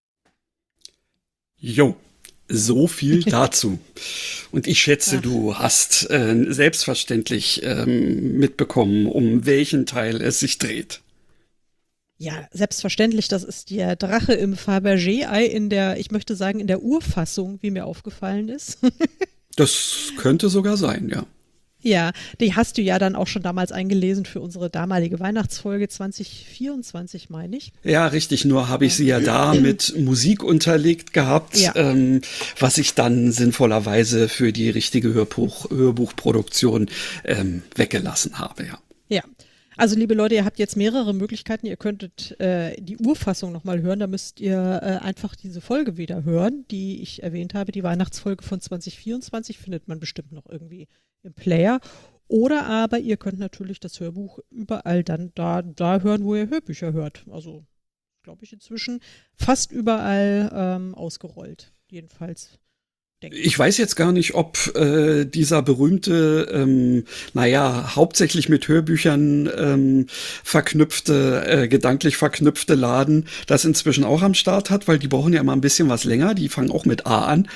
Jo, so viel dazu. Und ich schätze, du hast selbstverständlich mitbekommen, um welchen Teil es sich dreht. Ja, selbstverständlich, das ist der Drache im Fabergé-Ei in der, ich möchte sagen, in der Urfassung, wie mir aufgefallen ist. Das könnte sogar sein, ja. Ja, die hast du ja dann auch schon damals eingelesen für unsere damalige Weihnachtsfolge 2024, meine ich. Ja, richtig, nur habe ich sie ja da mit Musik unterlegt gehabt, ja. Was ich dann sinnvollerweise für die richtige Hörbuchproduktion weggelassen habe, ja. Ja. Also liebe Leute, ihr habt jetzt mehrere Möglichkeiten. Ihr könntet die Urfassung nochmal hören. Da müsst ihr einfach diese Folge wieder hören, die ich erwähnt habe. Die Weihnachtsfolge von 2024 findet man bestimmt noch irgendwie im Player. Oder aber ihr könnt natürlich das Hörbuch überall dann da hören, wo ihr Hörbücher hört. Also glaube ich inzwischen fast überall ausgerollt. Jedenfalls. Ich weiß jetzt gar nicht, ob dieser berühmte, hauptsächlich mit Hörbüchern gedanklich verknüpfte Laden das inzwischen auch am Start hat, weil die brauchen ja immer ein bisschen was länger, die fangen auch mit A an.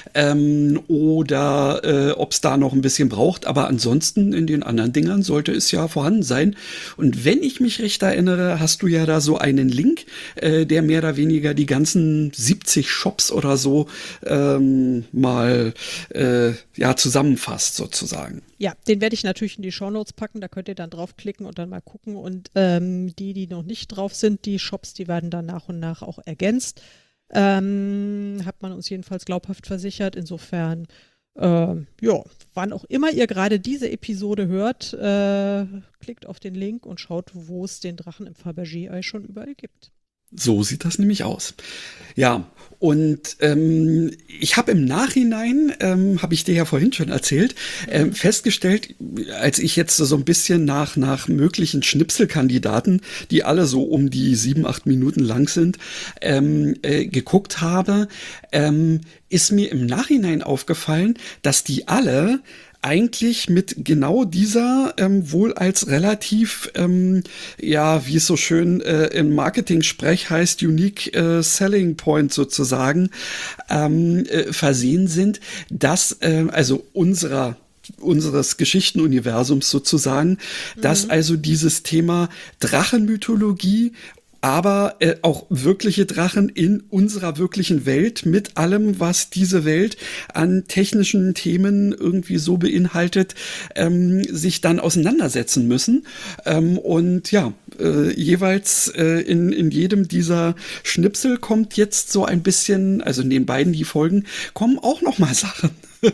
Oder ob es da noch ein bisschen braucht, aber ansonsten in den anderen Dingern sollte es ja vorhanden sein. Und wenn ich mich recht erinnere, hast du ja da so einen Link, der mehr oder weniger die ganzen 70 Shops oder so mal zusammenfasst sozusagen. Ja, den werde ich natürlich in die Shownotes packen, da könnt ihr dann draufklicken und dann mal gucken und die noch nicht drauf sind, die Shops, die werden dann nach und nach auch ergänzt. Hat man uns jedenfalls glaubhaft versichert, insofern wann auch immer ihr gerade diese Episode hört, klickt auf den Link und schaut, wo es den Drachen im Fabergé-Ei schon überall gibt. So sieht das nämlich aus. Ja, und ich habe im Nachhinein, habe ich dir ja vorhin schon erzählt, festgestellt, als ich jetzt so ein bisschen nach möglichen Schnipselkandidaten, die alle so um die 7-8 Minuten lang sind, geguckt habe, ist mir im Nachhinein aufgefallen, dass die alle eigentlich mit genau dieser wohl als relativ, ja, wie es so schön im Marketing-Sprech heißt, Unique Selling Point sozusagen, versehen sind, dass also unseres Geschichtenuniversums sozusagen, dass also dieses Thema Drachenmythologie, aber auch wirkliche Drachen in unserer wirklichen Welt mit allem, was diese Welt an technischen Themen irgendwie so beinhaltet, sich dann auseinandersetzen müssen. Und ja, jeweils in jedem dieser Schnipsel kommt jetzt so ein bisschen, also in den beiden die Folgen, kommen auch noch mal Sachen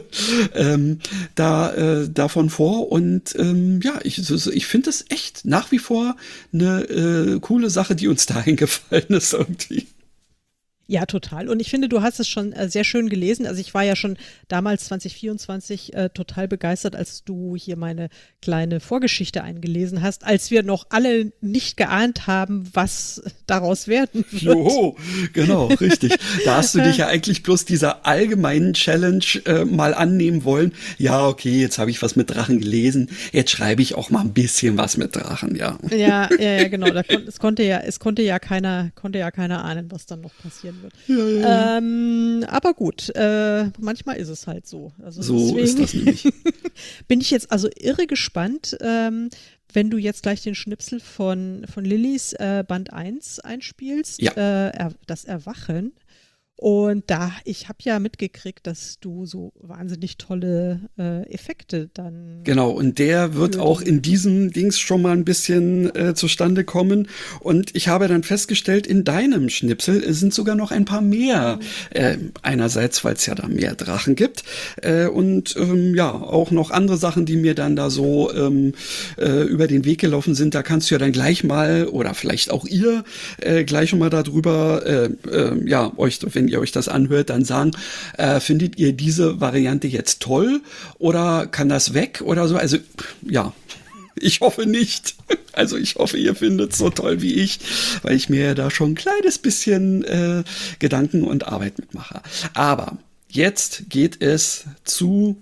davon vor. Und ja, ich finde das echt nach wie vor eine coole Sache, die uns da eingefallen ist irgendwie. Ja, total. Und ich finde, du hast es schon sehr schön gelesen. Also ich war ja schon damals 2024 total begeistert, als du hier meine kleine Vorgeschichte eingelesen hast, als wir noch alle nicht geahnt haben, was daraus werden wird. Jo, genau, richtig. Da hast du dich ja eigentlich bloß dieser allgemeinen Challenge mal annehmen wollen. Ja, okay, jetzt habe ich was mit Drachen gelesen. Jetzt schreibe ich auch mal ein bisschen was mit Drachen, ja. Ja, genau. Es konnte ja keiner ahnen, was dann noch passieren wird. Ja. Aber gut, manchmal ist es halt so. Also so ist das nämlich. Bin ich jetzt also irre gespannt, wenn du jetzt gleich den Schnipsel von Lillys Band 1 einspielst, ja. Das Erwachen. Und ich habe ja mitgekriegt, dass du so wahnsinnig tolle Effekte dann. Genau, und der wird auch in diesem Dings schon mal ein bisschen zustande kommen. Und ich habe dann festgestellt, in deinem Schnipsel sind sogar noch ein paar mehr. Einerseits, weil es ja da mehr Drachen gibt. Und ja, auch noch andere Sachen, die mir dann da so über den Weg gelaufen sind. Da kannst du ja dann gleich mal, oder vielleicht auch ihr, gleich schon mal darüber, ja, wenn ihr euch das anhört, dann sagen, findet ihr diese Variante jetzt toll oder kann das weg oder so? Also ja, ich hoffe nicht. Also ich hoffe, ihr findet es so toll wie ich, weil ich mir da schon ein kleines bisschen Gedanken und Arbeit mitmache. Aber jetzt geht es zu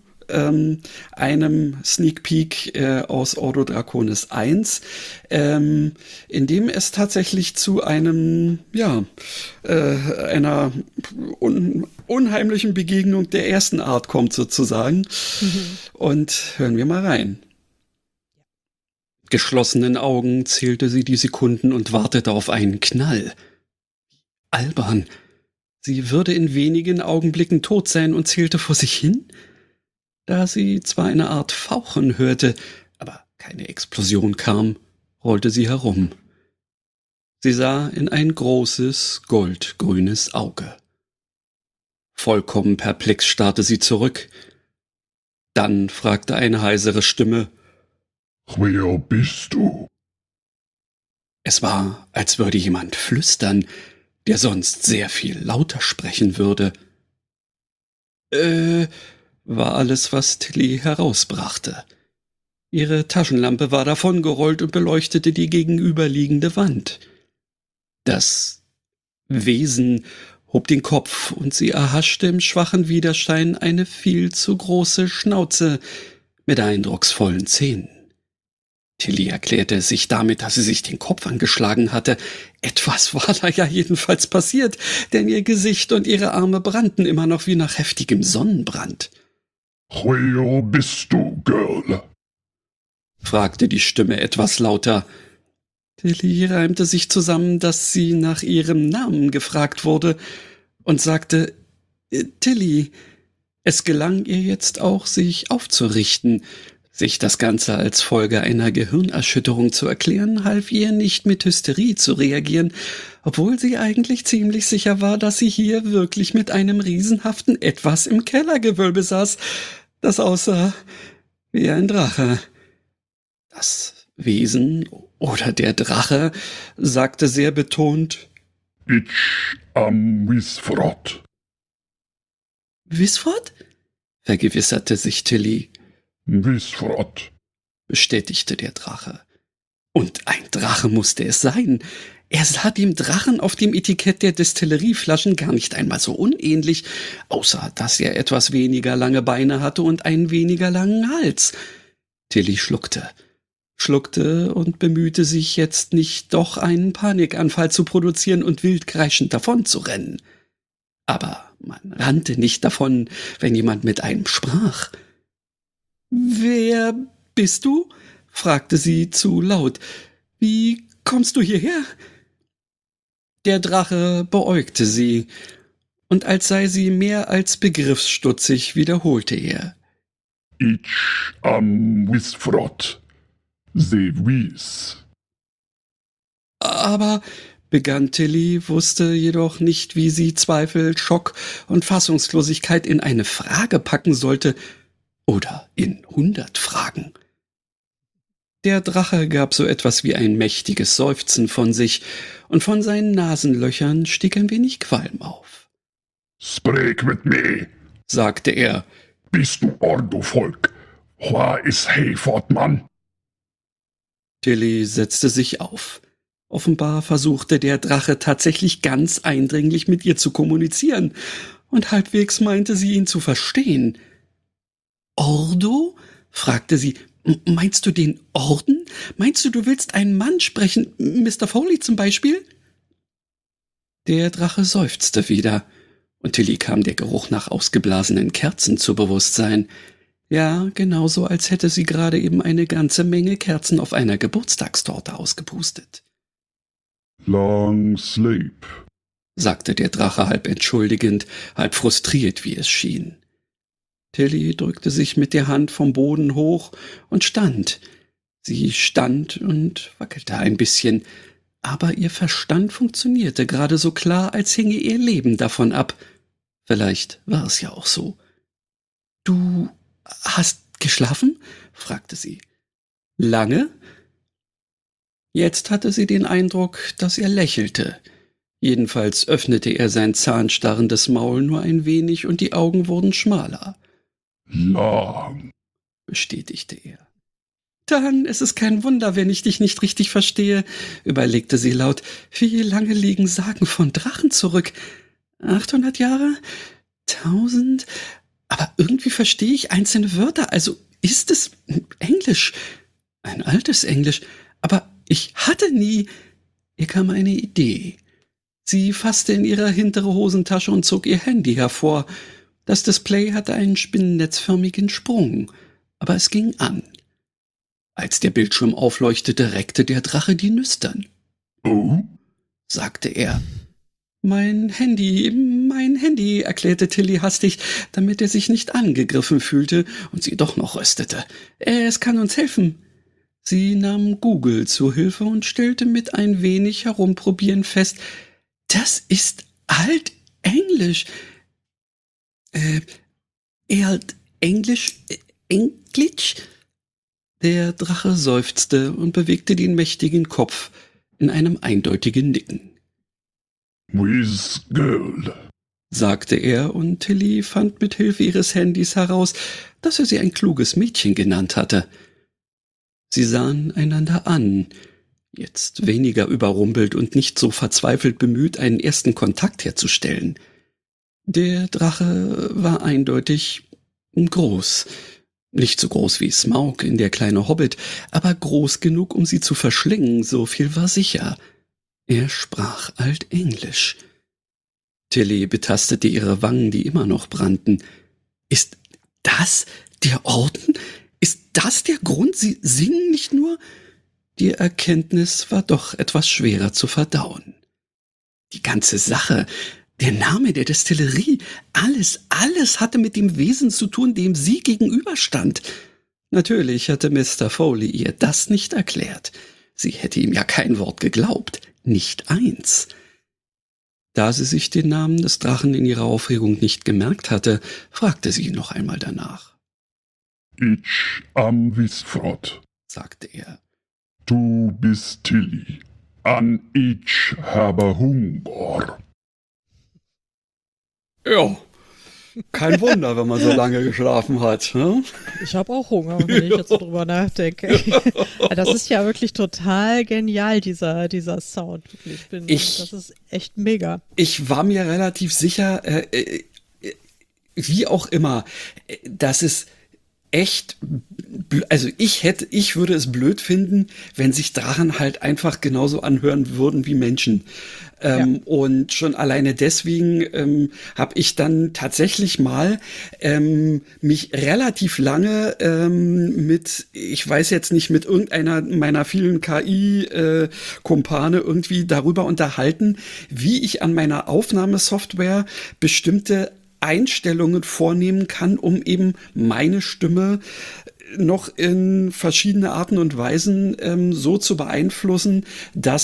einem Sneak Peek aus Ordo Draconis 1, in dem es tatsächlich zu einem, ja, einer unheimlichen Begegnung der ersten Art kommt sozusagen. Und hören wir mal rein. Geschlossenen Augen zählte sie die Sekunden und wartete auf einen Knall. Albern. Sie würde in wenigen Augenblicken tot sein und zählte vor sich hin? Da sie zwar eine Art Fauchen hörte, aber keine Explosion kam, rollte sie herum. Sie sah in ein großes, goldgrünes Auge. Vollkommen perplex starrte sie zurück. Dann fragte eine heisere Stimme: »Wer bist du?« Es war, als würde jemand flüstern, der sonst sehr viel lauter sprechen würde. War alles, was Tilly herausbrachte. Ihre Taschenlampe war davongerollt und beleuchtete die gegenüberliegende Wand. Das Wesen hob den Kopf und sie erhaschte im schwachen Widerschein eine viel zu große Schnauze mit eindrucksvollen Zähnen. Tilly erklärte es sich damit, dass sie sich den Kopf angeschlagen hatte. Etwas war da ja jedenfalls passiert, denn ihr Gesicht und ihre Arme brannten immer noch wie nach heftigem Sonnenbrand. »Wer bist du, Girl?« fragte die Stimme etwas lauter. Tilly reimte sich zusammen, dass sie nach ihrem Namen gefragt wurde und sagte: »Tilly.« Es gelang ihr jetzt auch, sich aufzurichten. Sich das Ganze als Folge einer Gehirnerschütterung zu erklären, half ihr nicht, mit Hysterie zu reagieren, obwohl sie eigentlich ziemlich sicher war, dass sie hier wirklich mit einem riesenhaften Etwas im Kellergewölbe saß, das aussah wie ein Drache. Das Wesen oder der Drache sagte sehr betont: Ich am Wisfrot. Wisfrot? Vergewisserte sich Tilly. Wisfrot, bestätigte der Drache. Und ein Drache musste es sein. Er sah dem Drachen auf dem Etikett der Destillerieflaschen gar nicht einmal so unähnlich, außer dass er etwas weniger lange Beine hatte und einen weniger langen Hals. Tilly schluckte und bemühte sich jetzt nicht doch einen Panikanfall zu produzieren und wild kreischend davonzurennen. Aber man rannte nicht davon, wenn jemand mit einem sprach. »Wer bist du?« fragte sie zu laut. »Wie kommst du hierher?« Der Drache beäugte sie, und als sei sie mehr als begriffsstutzig, wiederholte er. Ich am Wisfrot. Se wies. »Aber«, begann Tilly, wusste jedoch nicht, wie sie Zweifel, Schock und Fassungslosigkeit in eine Frage packen sollte oder in 100 Fragen. Der Drache gab so etwas wie ein mächtiges Seufzen von sich, und von seinen Nasenlöchern stieg ein wenig Qualm auf. Sprek mit mir, sagte er. Bist du Ordo-Volk? Hua is hei fortmann? Tilly setzte sich auf. Offenbar versuchte der Drache tatsächlich ganz eindringlich mit ihr zu kommunizieren, und halbwegs meinte sie ihn zu verstehen. »Ordo?« fragte sie. »Meinst du den Orden? Meinst du willst einen Mann sprechen, Mr. Foley zum Beispiel?« Der Drache seufzte wieder, und Tilly kam der Geruch nach ausgeblasenen Kerzen zu Bewusstsein. Ja, genauso, als hätte sie gerade eben eine ganze Menge Kerzen auf einer Geburtstagstorte ausgepustet. Long sleep, sagte der Drache halb entschuldigend, halb frustriert, wie es schien. Tilly drückte sich mit der Hand vom Boden hoch und stand. Sie stand und wackelte ein bisschen, aber ihr Verstand funktionierte gerade so klar, als hinge ihr Leben davon ab. Vielleicht war es ja auch so. »Du hast geschlafen?« fragte sie. »Lange?« Jetzt hatte sie den Eindruck, dass er lächelte. Jedenfalls öffnete er sein zahnstarrendes Maul nur ein wenig und die Augen wurden schmaler. Lang, bestätigte er. »Dann ist es kein Wunder, wenn ich dich nicht richtig verstehe«, überlegte sie laut. »Wie lange liegen Sagen von Drachen zurück? 800 Jahre? 1000? Aber irgendwie verstehe ich einzelne Wörter, also ist es Englisch. Ein altes Englisch, aber ich hatte nie...« Ihr kam eine Idee. Sie fasste in ihre hintere Hosentasche und zog ihr Handy hervor. Das Display hatte einen spinnennetzförmigen Sprung, aber es ging an. Als der Bildschirm aufleuchtete, reckte der Drache die Nüstern. oh, sagte er. Mein Handy, erklärte Tilly hastig, damit er sich nicht angegriffen fühlte und sie doch noch röstete. Es kann uns helfen. Sie nahm Google zur Hilfe und stellte mit ein wenig Herumprobieren fest, das ist Altenglisch. Englisch? Der Drache seufzte und bewegte den mächtigen Kopf in einem eindeutigen Nicken. With girl, sagte er, und Tilly fand mit Hilfe ihres Handys heraus, dass er sie ein kluges Mädchen genannt hatte. Sie sahen einander an, jetzt weniger überrumpelt und nicht so verzweifelt bemüht, einen ersten Kontakt herzustellen. Der Drache war eindeutig groß. Nicht so groß wie Smaug in Der kleine Hobbit, aber groß genug, um sie zu verschlingen, so viel war sicher. Er sprach Altenglisch. Tilly betastete ihre Wangen, die immer noch brannten. »Ist das der Orden? Ist das der Grund? Sie singen nicht nur?« Die Erkenntnis war doch etwas schwerer zu verdauen. Die ganze Sache, der Name der Destillerie, alles hatte mit dem Wesen zu tun, dem sie gegenüberstand. Natürlich hatte Mr. Foley ihr das nicht erklärt. Sie hätte ihm ja kein Wort geglaubt, nicht eins. Da sie sich den Namen des Drachen in ihrer Aufregung nicht gemerkt hatte, fragte sie noch einmal danach. ich am Wisfrot, sagte er. du bist Tilly. an ich habe Hunger. Ja, kein Wunder, wenn man so lange geschlafen hat. Ne? Ich habe auch Hunger, wenn ich jetzt so drüber nachdenke. Das ist ja wirklich total genial, dieser Sound. Wirklich. Das ist echt mega. Ich war mir relativ sicher, wie auch immer, dass es echt, also ich würde es blöd finden, wenn sich Drachen halt einfach genauso anhören würden wie Menschen. Und schon alleine deswegen habe ich dann tatsächlich mal mich relativ lange ich weiß jetzt nicht, mit irgendeiner meiner vielen KI-Kumpane irgendwie darüber unterhalten, wie ich an meiner Aufnahmesoftware bestimmte Einstellungen vornehmen kann, um eben meine Stimme noch in verschiedene Arten und Weisen so zu beeinflussen, dass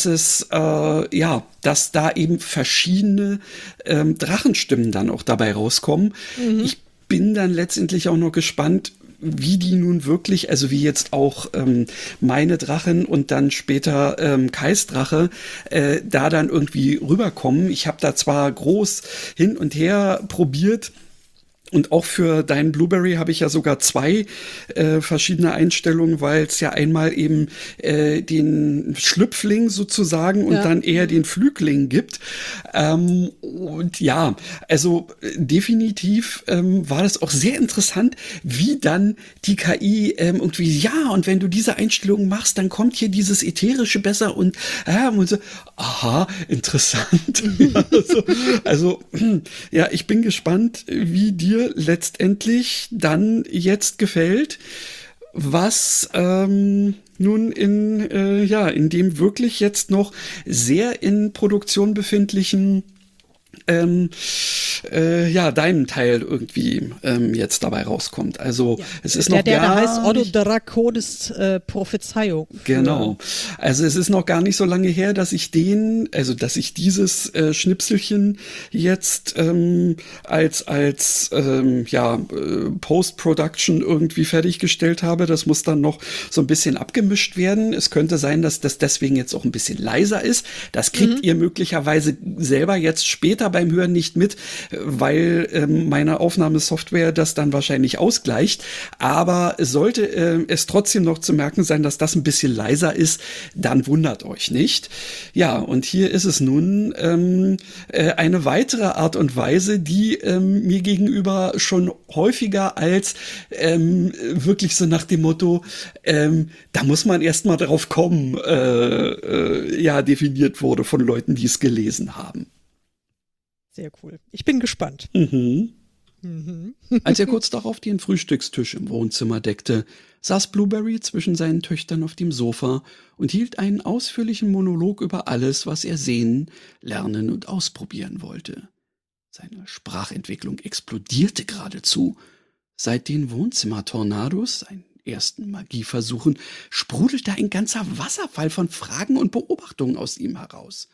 dass da eben verschiedene Drachenstimmen dann auch dabei rauskommen. Mhm. Ich bin dann letztendlich auch noch gespannt, wie die nun wirklich, also wie jetzt auch meine Drachen und dann später Kais Drache da dann irgendwie rüberkommen. Ich habe da zwar groß hin und her probiert, und auch für deinen Blueberry habe ich ja sogar 2 verschiedene Einstellungen, weil es ja einmal eben den Schlüpfling sozusagen und dann eher den Flügling gibt. Und ja, also definitiv war das auch sehr interessant, wie dann die KI irgendwie, und wenn du diese Einstellungen machst, dann kommt hier dieses Ätherische besser und so, aha, interessant. also ja, ich bin gespannt, wie dir letztendlich dann jetzt gefällt, was nun in dem wirklich jetzt noch sehr in Produktion befindlichen deinem Teil irgendwie jetzt dabei rauskommt. Also es ist noch der heißt Ordo Draconis Prophezeiung. Genau. Also es ist noch gar nicht so lange her, dass ich dieses Schnipselchen jetzt als Post-Production irgendwie fertiggestellt habe. Das muss dann noch so ein bisschen abgemischt werden. Es könnte sein, dass das deswegen jetzt auch ein bisschen leiser ist. Das kriegt ihr möglicherweise selber jetzt später beim Hören nicht mit, weil meine Aufnahmesoftware das dann wahrscheinlich ausgleicht. Aber sollte es trotzdem noch zu merken sein, dass das ein bisschen leiser ist, dann wundert euch nicht. Ja, und hier ist es nun eine weitere Art und Weise, die mir gegenüber schon häufiger als wirklich so nach dem Motto, da muss man erst mal drauf kommen, definiert wurde von Leuten, die es gelesen haben. Sehr cool. Ich bin gespannt. Als er kurz darauf den Frühstückstisch im Wohnzimmer deckte, saß Blueberry zwischen seinen Töchtern auf dem Sofa und hielt einen ausführlichen Monolog über alles, was er sehen, lernen und ausprobieren wollte. Seine Sprachentwicklung explodierte geradezu. Seit den Wohnzimmer-Tornados, seinen ersten Magieversuchen, sprudelte ein ganzer Wasserfall von Fragen und Beobachtungen aus ihm heraus.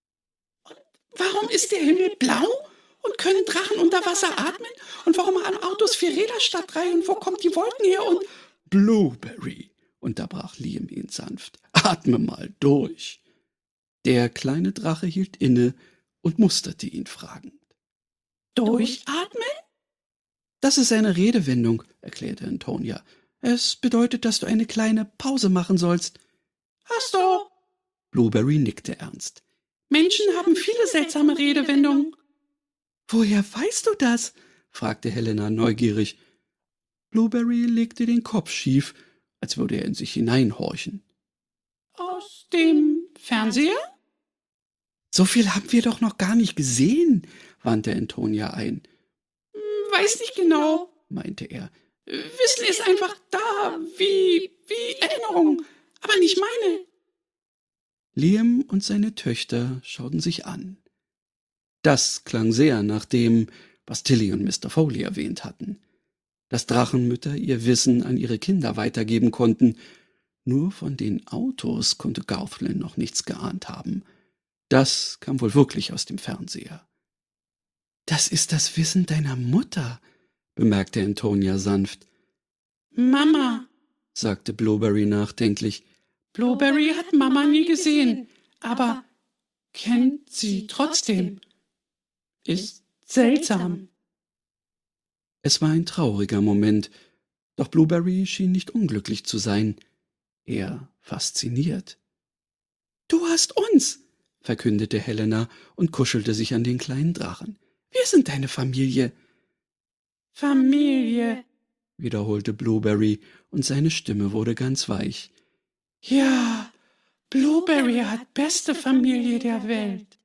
Warum ist der Himmel blau? Und können Drachen unter Wasser atmen? Und warum haben Autos 4 Räder statt 3? Und wo kommen die Wolken her? Und Blueberry, unterbrach Liam ihn sanft. Atme mal durch. Der kleine Drache hielt inne und musterte ihn fragend. Durchatmen? Das ist eine Redewendung, erklärte Antonia. Es bedeutet, dass du eine kleine Pause machen sollst. Hast du? Blueberry nickte ernst. Menschen haben viele seltsame Redewendungen. Woher weißt du das? Fragte Helena neugierig. Blueberry legte den Kopf schief, als würde er in sich hineinhorchen. Aus dem Fernseher? So viel haben wir doch noch gar nicht gesehen, wandte Antonia ein. Weiß nicht genau, meinte er. Wissen ist einfach da, wie Erinnerung, aber nicht meine. Liam und seine Töchter schauten sich an. Das klang sehr nach dem, was Tilly und Mr. Foley erwähnt hatten. Dass Drachenmütter ihr Wissen an ihre Kinder weitergeben konnten. Nur von den Autos konnte Gauthlen noch nichts geahnt haben. Das kam wohl wirklich aus dem Fernseher. »Das ist das Wissen deiner Mutter«, bemerkte Antonia sanft. »Mama«, sagte Blueberry nachdenklich. »Blueberry hat Mama nie gesehen, aber kennt sie trotzdem. Ist seltsam. Es war ein trauriger Moment, doch Blueberry schien nicht unglücklich zu sein, eher fasziniert. »Du hast uns«, verkündete Helena und kuschelte sich an den kleinen Drachen. »Wir sind deine Familie.« »Familie«, wiederholte Blueberry, und seine Stimme wurde ganz weich. »Ja, Blueberry hat beste Familie der Welt.«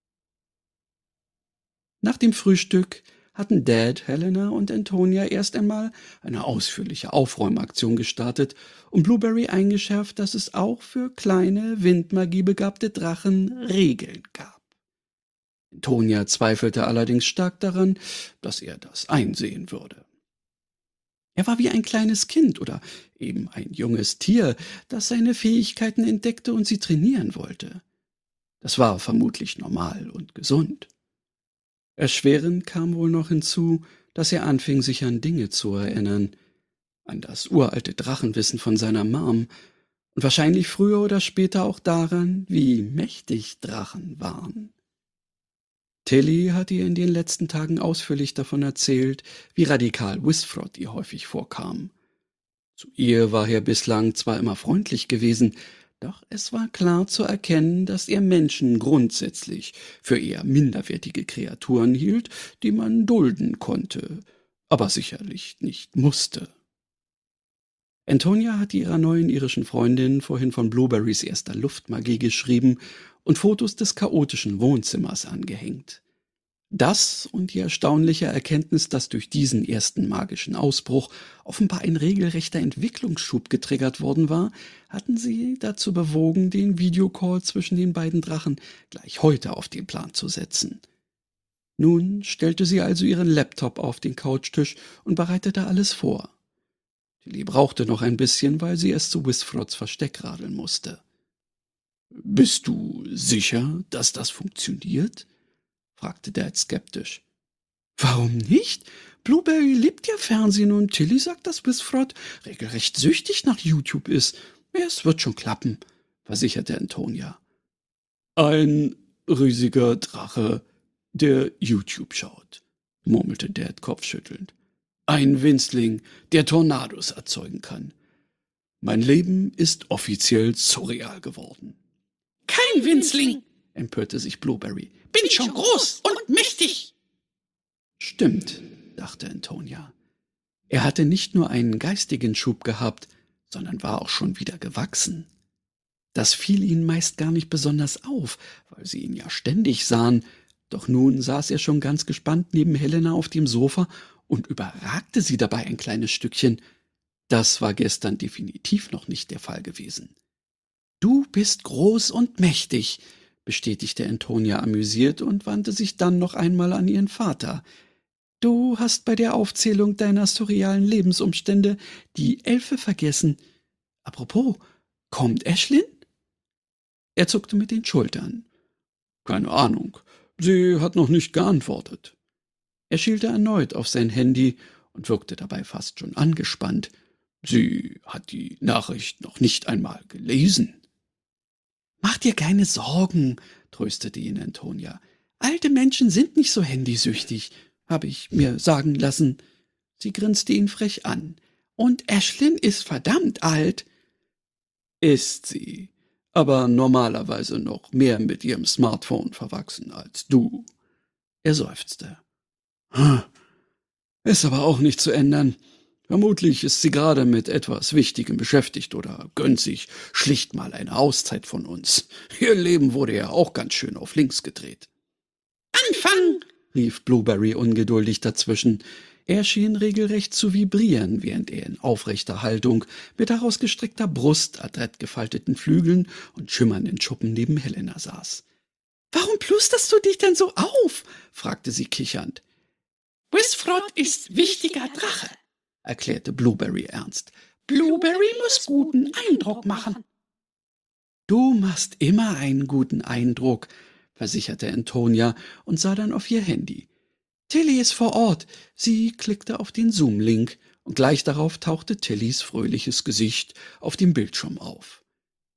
Nach dem Frühstück hatten Dad, Helena und Antonia erst einmal eine ausführliche Aufräumaktion gestartet und Blueberry eingeschärft, dass es auch für kleine, windmagiebegabte Drachen Regeln gab. Antonia zweifelte allerdings stark daran, dass er das einsehen würde. Er war wie ein kleines Kind oder eben ein junges Tier, das seine Fähigkeiten entdeckte und sie trainieren wollte. Das war vermutlich normal und gesund. Erschwerend kam wohl noch hinzu, dass er anfing, sich an Dinge zu erinnern, an das uralte Drachenwissen von seiner Mom und wahrscheinlich früher oder später auch daran, wie mächtig Drachen waren. Tilly hatte ihr in den letzten Tagen ausführlich davon erzählt, wie radikal Whisfrot ihr häufig vorkam. Zu ihr war er bislang zwar immer freundlich gewesen, doch es war klar zu erkennen, dass er Menschen grundsätzlich für eher minderwertige Kreaturen hielt, die man dulden konnte, aber sicherlich nicht musste. Antonia hatte ihrer neuen irischen Freundin vorhin von Blueberrys erster Luftmagie geschrieben und Fotos des chaotischen Wohnzimmers angehängt. Das und die erstaunliche Erkenntnis, dass durch diesen ersten magischen Ausbruch offenbar ein regelrechter Entwicklungsschub getriggert worden war, hatten sie dazu bewogen, den Videocall zwischen den beiden Drachen gleich heute auf den Plan zu setzen. Nun stellte sie also ihren Laptop auf den Couchtisch und bereitete alles vor. Tilly brauchte noch ein bisschen, weil sie erst zu Whisfrots Versteck radeln musste. »Bist du sicher, dass das funktioniert?« fragte Dad skeptisch. »Warum nicht? Blueberry liebt ja Fernsehen und Tilly sagt, dass Whisfrot regelrecht süchtig nach YouTube ist. Es wird schon klappen«, versicherte Antonia. »Ein riesiger Drache, der YouTube schaut«, murmelte Dad kopfschüttelnd. »Ein Winzling, der Tornados erzeugen kann. Mein Leben ist offiziell surreal geworden.« »Kein Winzling«, empörte sich Blueberry. »Bin schon groß und mächtig.« »Stimmt«, dachte Antonia. Er hatte nicht nur einen geistigen Schub gehabt, sondern war auch schon wieder gewachsen. Das fiel ihnen meist gar nicht besonders auf, weil sie ihn ja ständig sahen, doch nun saß er schon ganz gespannt neben Helena auf dem Sofa und überragte sie dabei ein kleines Stückchen. Das war gestern definitiv noch nicht der Fall gewesen. »Du bist groß und mächtig«, bestätigte Antonia amüsiert und wandte sich dann noch einmal an ihren Vater. »Du hast bei der Aufzählung deiner surrealen Lebensumstände die Elfe vergessen. Apropos, kommt Ashlyn?« Er zuckte mit den Schultern. »Keine Ahnung, sie hat noch nicht geantwortet.« Er schielte erneut auf sein Handy und wirkte dabei fast schon angespannt. »Sie hat die Nachricht noch nicht einmal gelesen.« »Mach dir keine Sorgen«, tröstete ihn Antonia. »Alte Menschen sind nicht so handysüchtig, habe ich mir sagen lassen.« Sie grinste ihn frech an. »Und Ashlyn ist verdammt alt.« »Ist sie, aber normalerweise noch mehr mit ihrem Smartphone verwachsen als du.« Er seufzte. »Ist aber auch nicht zu ändern. Vermutlich ist sie gerade mit etwas Wichtigem beschäftigt oder gönnt sich schlicht mal eine Auszeit von uns. Ihr Leben wurde ja auch ganz schön auf links gedreht.« »Anfang«, rief Blueberry ungeduldig dazwischen. Er schien regelrecht zu vibrieren, während er in aufrechter Haltung mit herausgestreckter Brust, adrett gefalteten Flügeln und schimmernden Schuppen neben Helena saß. »Warum plusterst du dich denn so auf?« fragte sie kichernd. »Whisfrot ist wichtiger Drache«, erklärte Blueberry ernst. »Blueberry muss guten Eindruck machen.« »Du machst immer einen guten Eindruck«, versicherte Antonia und sah dann auf ihr Handy. »Tilly ist vor Ort.« Sie klickte auf den Zoom-Link und gleich darauf tauchte Tillys fröhliches Gesicht auf dem Bildschirm auf.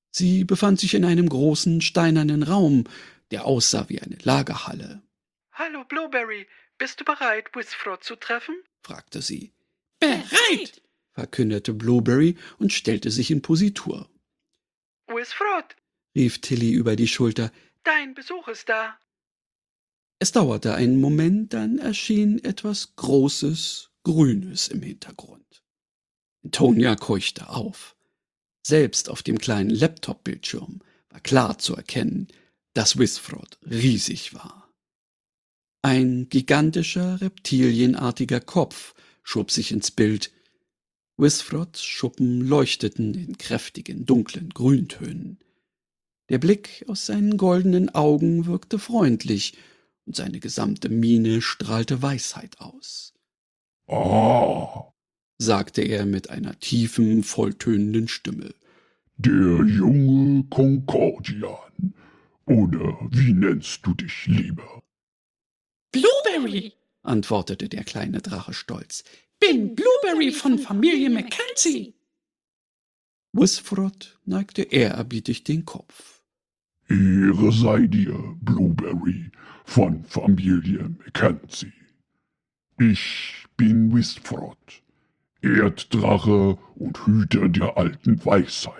Sie befand sich in einem großen, steinernen Raum, der aussah wie eine Lagerhalle. »Hallo, Blueberry, bist du bereit, Whisfrod zu treffen?« fragte sie. Bereit! Verkündete Blueberry und stellte sich in Positur. »Whisfrod«, rief Tilly über die Schulter, »dein Besuch ist da.« Es dauerte einen Moment, dann erschien etwas Großes, Grünes im Hintergrund. Tonya keuchte auf. Selbst auf dem kleinen Laptop-Bildschirm war klar zu erkennen, dass Whisfrod riesig war. Ein gigantischer, reptilienartiger Kopf schob sich ins Bild. Whisfrods Schuppen leuchteten in kräftigen, dunklen Grüntönen. Der Blick aus seinen goldenen Augen wirkte freundlich, und seine gesamte Miene strahlte Weisheit aus. Ah, Sagte er mit einer tiefen, volltönenden Stimme. der junge Concordian. Oder wie nennst du dich lieber? Blueberry! Antwortete der kleine Drache stolz. Bin Blueberry von Familie Mackenzie. Whisfrod neigte ehrerbietig den Kopf. Ehre sei dir, Blueberry von Familie Mackenzie. Ich bin Whisfrod, Erddrache und Hüter der alten Weisheit.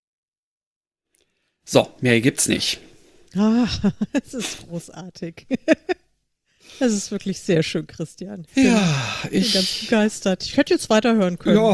So, mehr gibt's nicht. Ah, es ist großartig. Es ist wirklich sehr schön, Christian. Ich bin ganz begeistert. Ich hätte jetzt weiterhören können. Ja.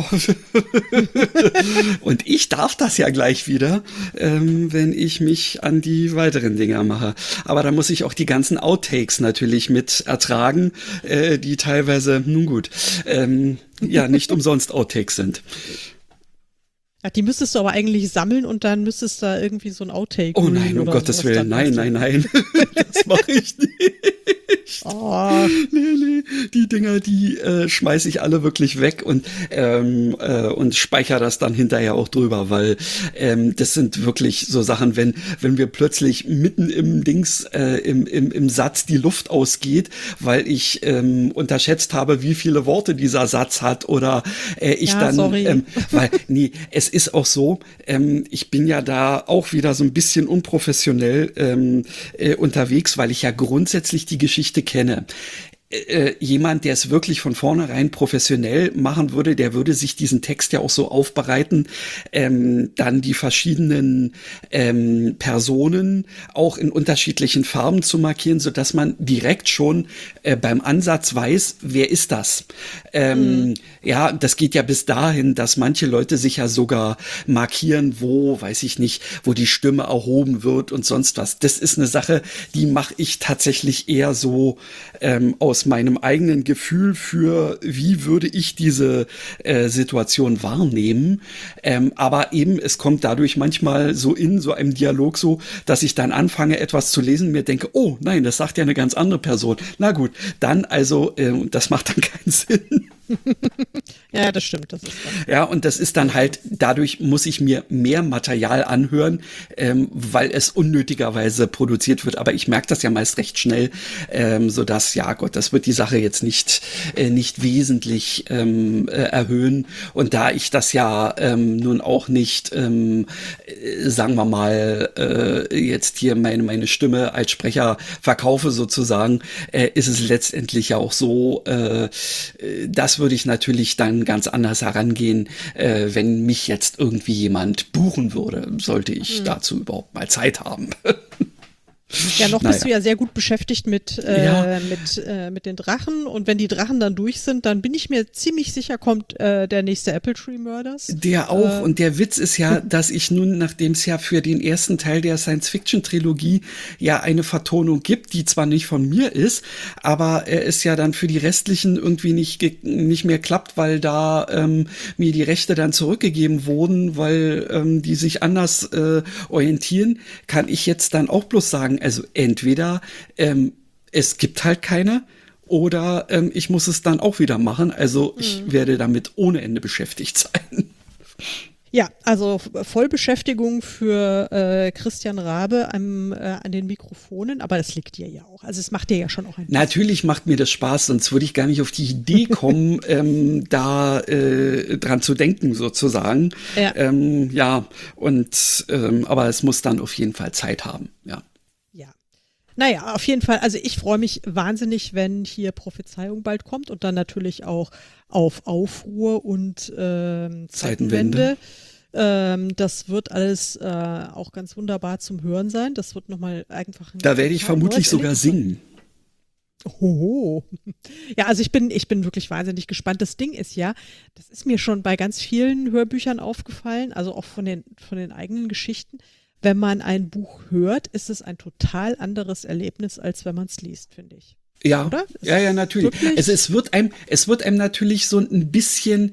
Und ich darf das ja gleich wieder, wenn ich mich an die weiteren Dinger mache. Aber da muss ich auch die ganzen Outtakes natürlich mit ertragen, die teilweise, nun gut, nicht umsonst Outtakes sind. Ja, die müsstest du aber eigentlich sammeln und dann müsstest du da irgendwie so ein Outtake. Oh nein, um Gottes Willen, nein. Das mache ich nicht. Oh. Nee, die Dinger, die schmeiße ich alle wirklich weg und speichere das dann hinterher auch drüber, weil das sind wirklich so Sachen, wenn wir plötzlich mitten im im Satz die Luft ausgeht, weil ich unterschätzt habe, wie viele Worte dieser Satz hat oder es ist auch so, ich bin ja da auch wieder so ein bisschen unprofessionell unterwegs, weil ich ja grundsätzlich die Geschichte kenne. Jemand, der es wirklich von vornherein professionell machen würde, der würde sich diesen Text ja auch so aufbereiten, dann die verschiedenen Personen auch in unterschiedlichen Farben zu markieren, sodass man direkt schon beim Ansatz weiß, wer ist das? Ja, das geht ja bis dahin, dass manche Leute sich ja sogar markieren, wo die Stimme erhoben wird und sonst was. Das ist eine Sache, die mache ich tatsächlich eher so aus meinem eigenen Gefühl für, wie würde ich diese Situation wahrnehmen. Aber eben, es kommt dadurch manchmal so in so einem Dialog so, dass ich dann anfange, etwas zu lesen und mir denke, oh nein, das sagt ja eine ganz andere Person. Na gut, dann also, das macht dann keinen Sinn. Ja, das stimmt. Das ist dann. Ja, und das ist dann halt, dadurch muss ich mir mehr Material anhören, weil es unnötigerweise produziert wird. Aber ich merke das ja meist recht schnell, sodass, ja Gott, das wird die Sache jetzt nicht wesentlich erhöhen. Und da ich das ja nun auch nicht, sagen wir mal, jetzt hier meine Stimme als Sprecher verkaufe sozusagen, ist es letztendlich ja auch so, das würde ich natürlich dann ganz anders herangehen, wenn mich jetzt irgendwie jemand buchen würde, sollte ich dazu überhaupt mal Zeit haben. Ja, noch bist du ja sehr gut beschäftigt mit den Drachen, und wenn die Drachen dann durch sind, dann bin ich mir ziemlich sicher, kommt der nächste Apple Tree Murders. Der auch, und der Witz ist ja, dass ich nun, nachdem es ja für den ersten Teil der Science-Fiction-Trilogie ja eine Vertonung gibt, die zwar nicht von mir ist, aber es ja dann für die restlichen irgendwie nicht mehr klappt, weil da mir die Rechte dann zurückgegeben wurden, weil die sich anders orientieren, kann ich jetzt dann auch bloß sagen, also entweder es gibt halt keine oder ich muss es dann auch wieder machen. Also ich werde damit ohne Ende beschäftigt sein. Ja, also Vollbeschäftigung für Christian Rabe an den Mikrofonen, aber das liegt dir ja auch. Also es macht dir ja schon auch ein bisschen. Natürlich macht mir das Spaß, sonst würde ich gar nicht auf die Idee kommen, da dran zu denken sozusagen. Ja, aber es muss dann auf jeden Fall Zeit haben, ja. Ja. Naja, auf jeden Fall, also ich freue mich wahnsinnig, wenn hier Prophezeiung bald kommt und dann natürlich auch auf Aufruhr und Zeitenwende. Das wird alles auch ganz wunderbar zum Hören sein. Das wird nochmal einfach Da werde ich vermutlich sogar singen. Oh. Ja, also ich bin wirklich wahnsinnig gespannt. Das Ding ist ja, das ist mir schon bei ganz vielen Hörbüchern aufgefallen, also auch von den eigenen Geschichten. Wenn man ein Buch hört, ist es ein total anderes Erlebnis, als wenn man es liest, finde ich. Ja, oder? Ja, natürlich. Also es wird einem natürlich so ein bisschen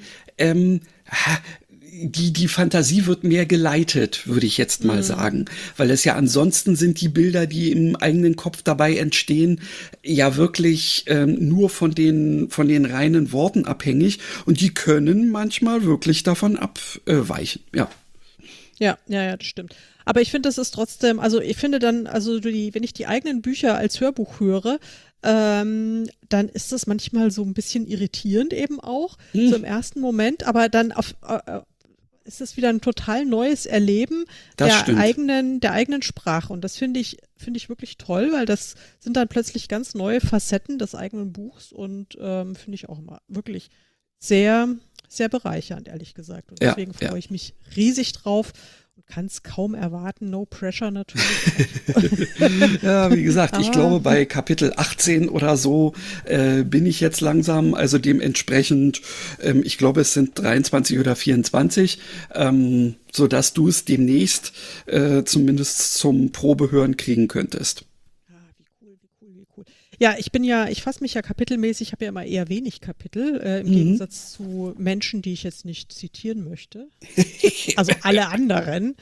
die Fantasie wird mehr geleitet, würde ich jetzt mal sagen. Weil es ja ansonsten sind die Bilder, die im eigenen Kopf dabei entstehen, ja wirklich nur von den reinen Worten abhängig. Und die können manchmal wirklich davon abweichen, ja. Ja, das stimmt. Aber ich finde, das ist trotzdem, also ich finde dann, also wenn ich die eigenen Bücher als Hörbuch höre, dann ist das manchmal so ein bisschen irritierend eben auch, so im ersten Moment, aber dann ist es wieder ein total neues Erleben der eigenen Sprache. Und das finde ich wirklich toll, weil das sind dann plötzlich ganz neue Facetten des eigenen Buchs und finde ich auch immer wirklich sehr, sehr bereichernd, ehrlich gesagt. Und deswegen freue ich mich riesig drauf. Und kann es kaum erwarten, no pressure natürlich. Ja, wie gesagt, ich glaube bei Kapitel 18 oder so bin ich jetzt langsam, also dementsprechend, ich glaube es sind 23 oder 24, sodass du es demnächst zumindest zum Probehören kriegen könntest. Wie cool. Ja, ich fasse mich ja kapitelmäßig, ich habe ja immer eher wenig Kapitel, im Gegensatz zu Menschen, die ich jetzt nicht zitieren möchte. Also alle anderen,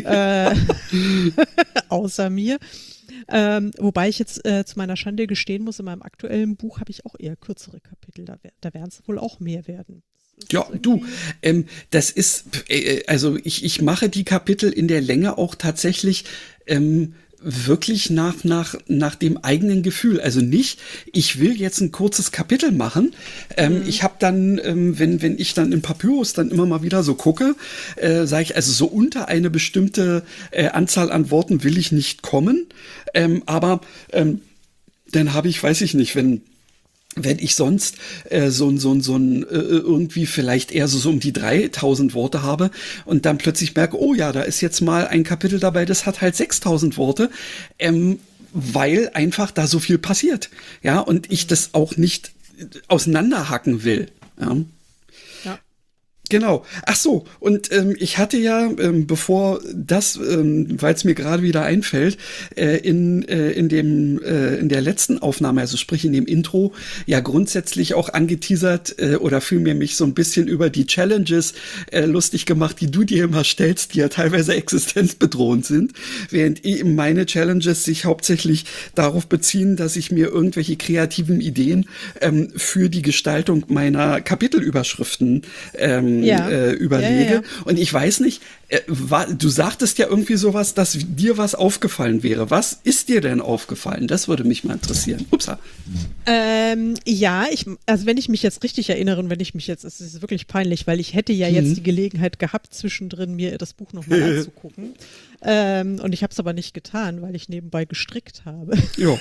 außer mir. Wobei ich jetzt zu meiner Schande gestehen muss, in meinem aktuellen Buch habe ich auch eher kürzere Kapitel, da werden es wohl auch mehr werden. Ja, du, das ist, also ich mache die Kapitel in der Länge auch tatsächlich wirklich nach dem eigenen Gefühl. Also nicht, ich will jetzt ein kurzes Kapitel machen. Ich habe dann, wenn ich dann in Papyrus dann immer mal wieder so gucke, sage ich, also so unter eine bestimmte Anzahl an Worten will ich nicht kommen. Aber dann habe ich, weiß ich nicht, wenn ich sonst irgendwie vielleicht eher so um die 3000 Worte habe und dann plötzlich merke, oh ja, da ist jetzt mal ein Kapitel dabei, das hat halt 6000 Worte, weil einfach da so viel passiert. Ja, und ich das auch nicht auseinanderhacken will. Ja. Genau. Ach so, und ich hatte ja, bevor das, weil es mir gerade wieder einfällt, in der letzten Aufnahme, also sprich in dem Intro, ja grundsätzlich auch angeteasert oder vielmehr mich so ein bisschen über die Challenges lustig gemacht, die du dir immer stellst, die ja teilweise existenzbedrohend sind, während meine Challenges sich hauptsächlich darauf beziehen, dass ich mir irgendwelche kreativen Ideen für die Gestaltung meiner Kapitelüberschriften überlege. Ja. Und ich weiß nicht, du sagtest ja irgendwie sowas, dass dir was aufgefallen wäre. Was ist dir denn aufgefallen? Das würde mich mal interessieren. Upsa. Also wenn ich mich jetzt richtig erinnere, es ist wirklich peinlich, weil ich hätte ja jetzt die Gelegenheit gehabt, zwischendrin mir das Buch nochmal anzugucken. Und ich habe es aber nicht getan, weil ich nebenbei gestrickt habe. Jo.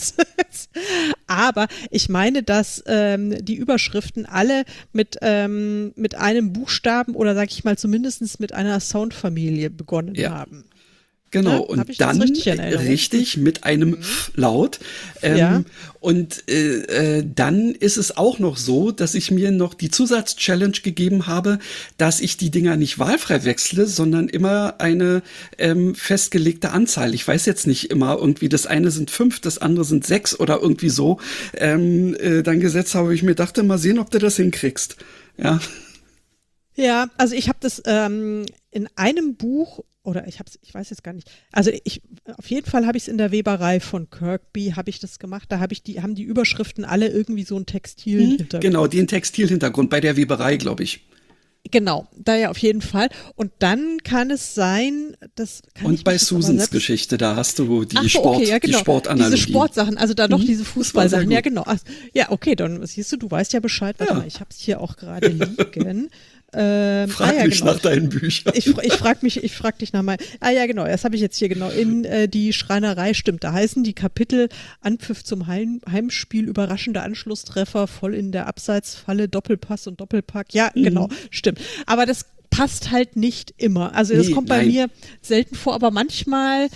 Aber ich meine, dass die Überschriften alle mit einem Buchstaben oder sag ich mal zumindest mit einer Soundfamilie begonnen haben. Genau, ja, und dann richtig mit einem F-Laut. Und dann ist es auch noch so, dass ich mir noch die Zusatz-Challenge gegeben habe, dass ich die Dinger nicht wahlfrei wechsle, sondern immer eine festgelegte Anzahl. Ich weiß jetzt nicht immer irgendwie, das eine sind 5, das andere sind 6 oder irgendwie so. Dann gesetzt habe ich mir dachte, mal sehen, ob du das hinkriegst. Ja. Ja, also ich habe das in einem Buch oder ich weiß jetzt gar nicht. Also auf jeden Fall habe ich es in der Weberei von Kirkby habe ich das gemacht. Da haben die Überschriften alle irgendwie so einen Textilhintergrund. Genau, den Textilhintergrund bei der Weberei, glaube ich. Genau, da ja auf jeden Fall. Und dann kann es sein, dass... Und bei Susans Geschichte, da hast du die die Sportanalogie. Diese Sportsachen, also da doch diese Fußballsachen. Ja, genau. Ja, okay, dann siehst du weißt ja Bescheid. Warte mal, ich habe es hier auch gerade liegen. Frag mich nach deinen Büchern. Ich frag dich nach mal. Ja, genau, das habe ich jetzt hier genau. In die Schreinerei, stimmt. Da heißen die Kapitel Anpfiff zum Heimspiel, überraschender Anschlusstreffer, voll in der Abseitsfalle, Doppelpass und Doppelpack. Ja, genau, stimmt. Aber das passt halt nicht immer. Also das kommt bei mir selten vor, aber manchmal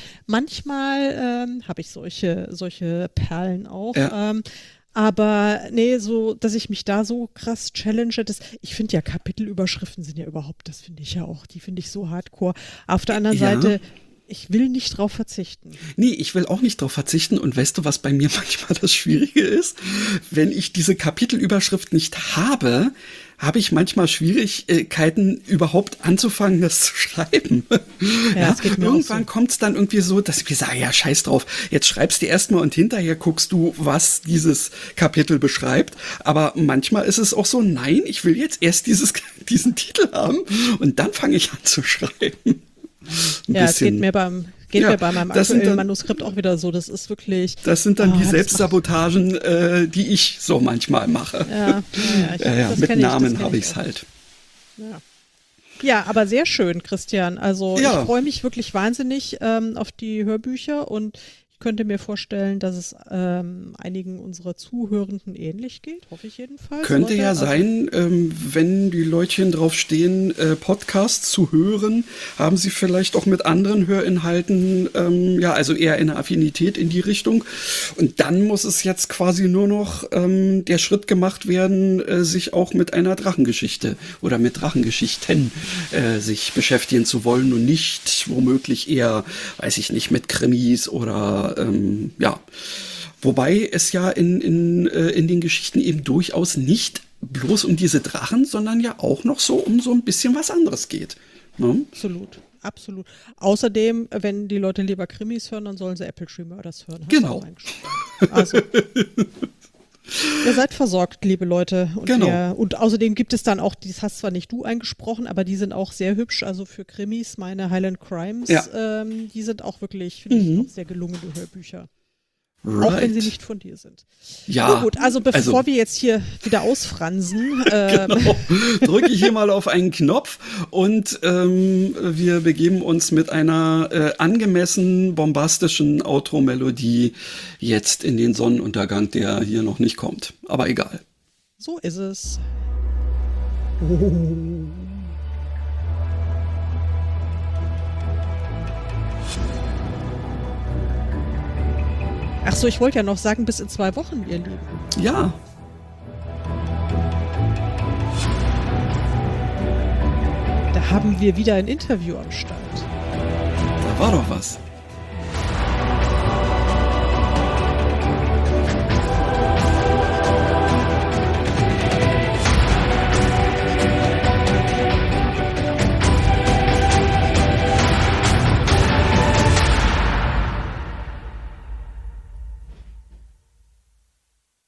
habe ich solche Perlen auch. Ja. Aber nee, so, dass ich mich da so krass challenge, ich finde ja Kapitelüberschriften sind ja überhaupt, das finde ich ja auch, die finde ich so hardcore. Auf der anderen Seite, ich will nicht drauf verzichten. Nee, ich will auch nicht drauf verzichten. Und weißt du, was bei mir manchmal das Schwierige ist? Wenn ich diese Kapitelüberschrift nicht habe ich manchmal Schwierigkeiten, überhaupt anzufangen, das zu schreiben. Ja, das geht mir irgendwann auch so. Kommt es dann irgendwie so, dass ich sage, ja, scheiß drauf, jetzt schreibst du erstmal und hinterher guckst du, was dieses Kapitel beschreibt. Aber manchmal ist es auch so, nein, ich will jetzt erst diesen Titel haben und dann fange ich an zu schreiben. Es geht mir bei meinem aktuellen Manuskript auch wieder so. Das ist wirklich. Das sind dann die Selbstsabotagen, die ich so manchmal mache. Mit Namen habe ich es halt. Ja, aber sehr schön, Christian. Also ich freue mich wirklich wahnsinnig auf die Hörbücher und ich könnte mir vorstellen, dass es einigen unserer Zuhörenden ähnlich geht, hoffe ich jedenfalls. Könnte ja sein, wenn die Leutchen drauf stehen, Podcasts zu hören, haben sie vielleicht auch mit anderen Hörinhalten, also eher eine Affinität in die Richtung. Und dann muss es jetzt quasi nur noch der Schritt gemacht werden, sich auch mit einer Drachengeschichte oder mit Drachengeschichten sich beschäftigen zu wollen und nicht womöglich eher, weiß ich nicht, mit Krimis oder wobei es ja in den Geschichten eben durchaus nicht bloß um diese Drachen, sondern ja auch noch so um so ein bisschen was anderes geht. Ne? Absolut. Außerdem, wenn die Leute lieber Krimis hören, dann sollen sie Apple Tree Murders hören. Genau. Also, ihr seid versorgt, liebe Leute. Und und außerdem gibt es dann auch, das hast zwar nicht du eingesprochen, aber die sind auch sehr hübsch. Also für Krimis, meine Highland Crimes, die sind auch wirklich, finde ich, auch sehr gelungene Hörbücher. Right. Auch wenn sie nicht von dir sind. Ja. Na gut, also bevor wir jetzt hier wieder ausfransen. Drücke ich hier mal auf einen Knopf und wir begeben uns mit einer angemessen bombastischen Outro-Melodie jetzt in den Sonnenuntergang, der hier noch nicht kommt. Aber egal. So ist es. Ach so, ich wollte ja noch sagen, bis in 2 Wochen, ihr Lieben. Ja. Da haben wir wieder ein Interview am Start. Da war doch was.